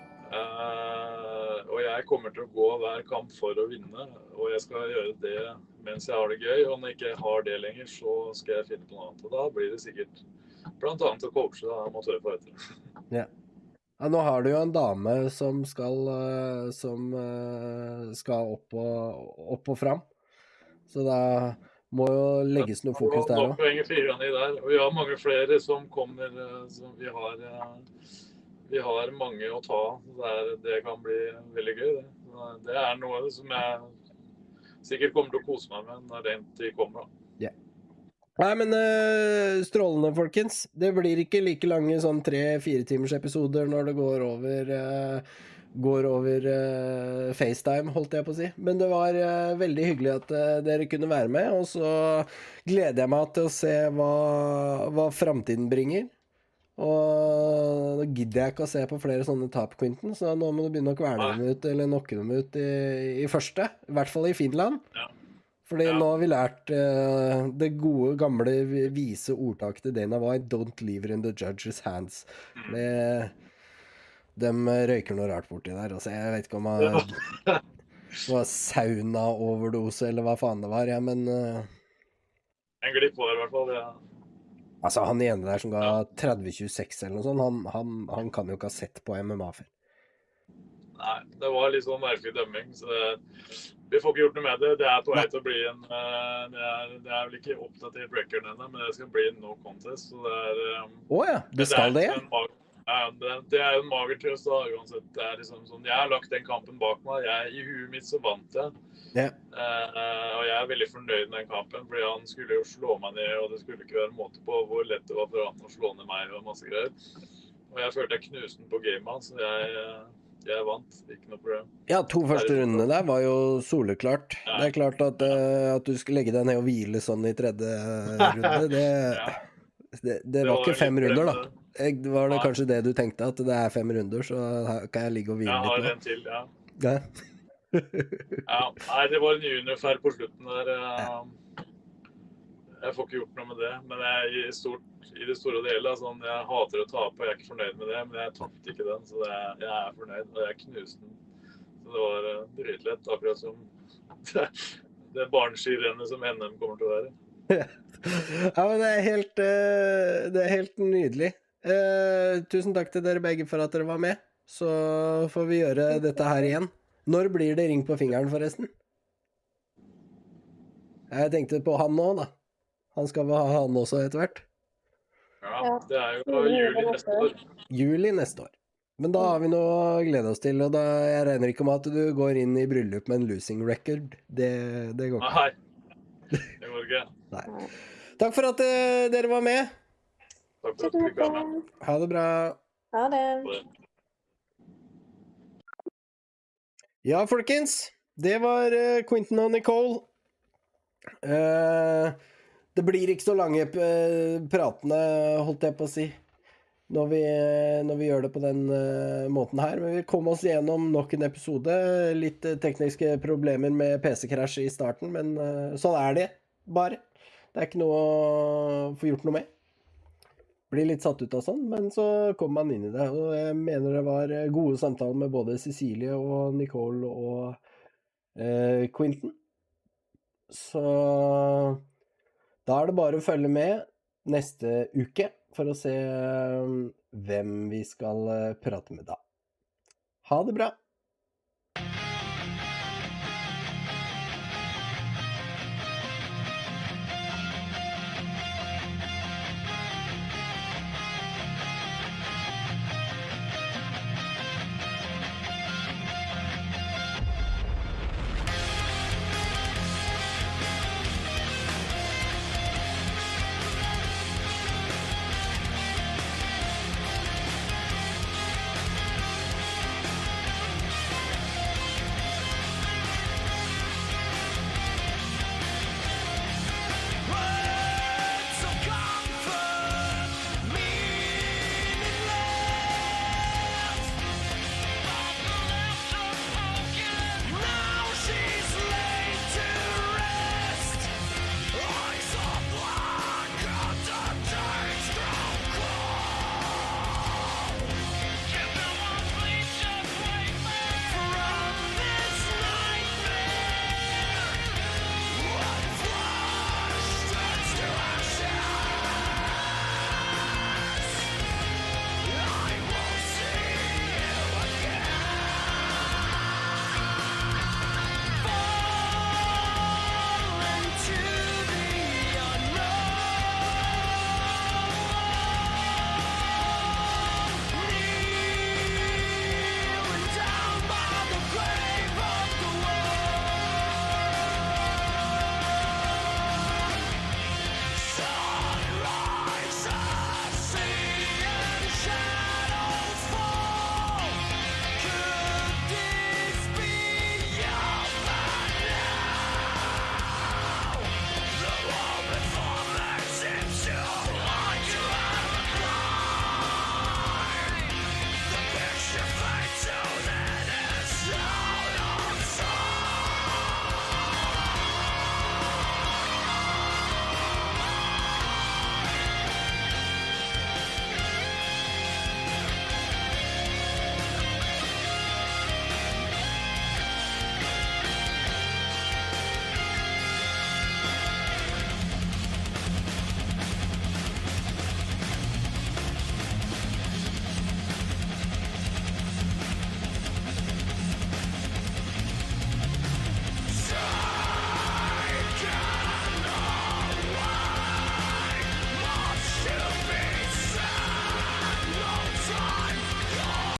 Uh, og jeg kommer til å gå hver kamp for å vinne, og jeg skal gjøre det mens jeg har det gøy. Og når jeg ikke har det lenger, så skal jeg finne på noe annet. Og da blir det sikkert blant annet å coache amatørfightere. Ja. Ja, nå har du jo en dame som skal, som skal opp og, opp og fram. Så da må jo legges noe fokus der også. Og vi har mange flere som kommer, som vi har... Vi har mange å ta, det, er, det kan bli veldig gøy. Det. det er noe som jeg sikkert kommer til å kose meg med når den tid kommer. Da. Yeah. Nei, men uh, strålende, folkens. Det blir ikke like lange sånn tre-fire timers episoder når det går over, uh, går over uh, FaceTime, holdt jeg på å si. Men det var uh, veldig hyggelig at uh, dere kunne være med, og så gleder jeg meg til å se hva, hva fremtiden bringer. Og nå gidder jeg ikke å se på flere sånne tap, Quinten, så nå må du begynne å kvele dem ut, eller nokke dem ut i, i første, i hvert fall i Finland. Ja. Fordi ja. nå har vi lært uh, det gode, gamle, vise ordtaket til Dana White, don't leave it in the judge's hands. Mm. Det, de røyker noe rart borti der, altså jeg vet ikke om det var sauna-overdose, eller hva faen det var, ja, men... Uh, en glipp var i hvert fall, ja. Altså, han ene der som ga tretti tjueseks eller noe sånt, han, han, han kan jo ikke ha sett på M M A før. Nei, det var litt sånn merkelig dømming, så det, vi får ikke gjort noe med det. Det er på vei til å bli en, det er, det er vel ikke oppdatert record ennå, men det skal bli en no contest, så det er... Å ja, det skal det? Ja, det, det er jo en mager trøst da, uansett. Det er liksom sånn, jeg har lagt den kampen bak meg, jeg, i huet mitt så vant jeg. Yeah. Uh, og jeg er veldig fornøyd med den kampen, fordi han skulle jo slå meg ned, og det skulle ikke være en måte på hvor lett det var for han å slå ned meg og masse greier. Og jeg følte jeg knuste den på gamet, så jeg, jeg vant, ikke noe problem. Ja, to første rundene der var jo soleklart. Ja. Det er klart at, uh, at du skulle legge deg ned og hvile sånn i tredje runde, det, ja. det, det, det var ikke fem runder da. Jeg, var det kanskje det du tenkte, at det er fem runder, så kan jeg ligge og hvile litt nå? Jeg har en til, ja. Ja. Ja, nei, det var en juniorferd på slutten der. Jeg får ikke gjort noe med det, men jeg, i, stort, i det store og det hele, sånn, jeg hater å tape, og jeg er ikke fornøyd med det, men jeg tapte ikke den, så det, jeg er fornøyd, og jeg knuste den. Så det var uh, dritlett, akkurat som det, det barneskirennet som N M kommer til å være. Ja, men det er helt, uh, det er helt nydelig. Uh, tusen takk til dere begge for at dere var med. Så får vi gjøre dette her igjen. Når blir det ring på fingeren, forresten? Jeg tenkte på han nå, da. Han skal vel ha han også etter hvert. Ja, det er jo juli neste år. Juli neste år. Men da har vi noe å glede oss til, og da, jeg regner ikke om at du går inn i bryllup med en losing record. Det, det går ikke. Nei, det går ikke. Nei. Takk for at uh, dere var med. Takk for at du fikk være med. Ha det bra. Ha det. Ja, folkens. Det var uh, Quinten og Nicole. Uh, det blir ikke så lange uh, pratene, holdt jeg på å si, når vi, når vi gjør det på den uh, måten her. Men vi kom oss gjennom nok en episode. Litt uh, tekniske problemer med P C-krasj i starten, men uh, sånn er det bare. Det er ikke noe å få gjort noe med. Blir litt satt ut av sånn, men så kommer man inn i det. Og jeg mener det var gode samtaler med både Cecilie og Nicole og eh, Quinten. Så Da er det bare å følge med neste uke for å se hvem vi skal prate med da. Ha det bra!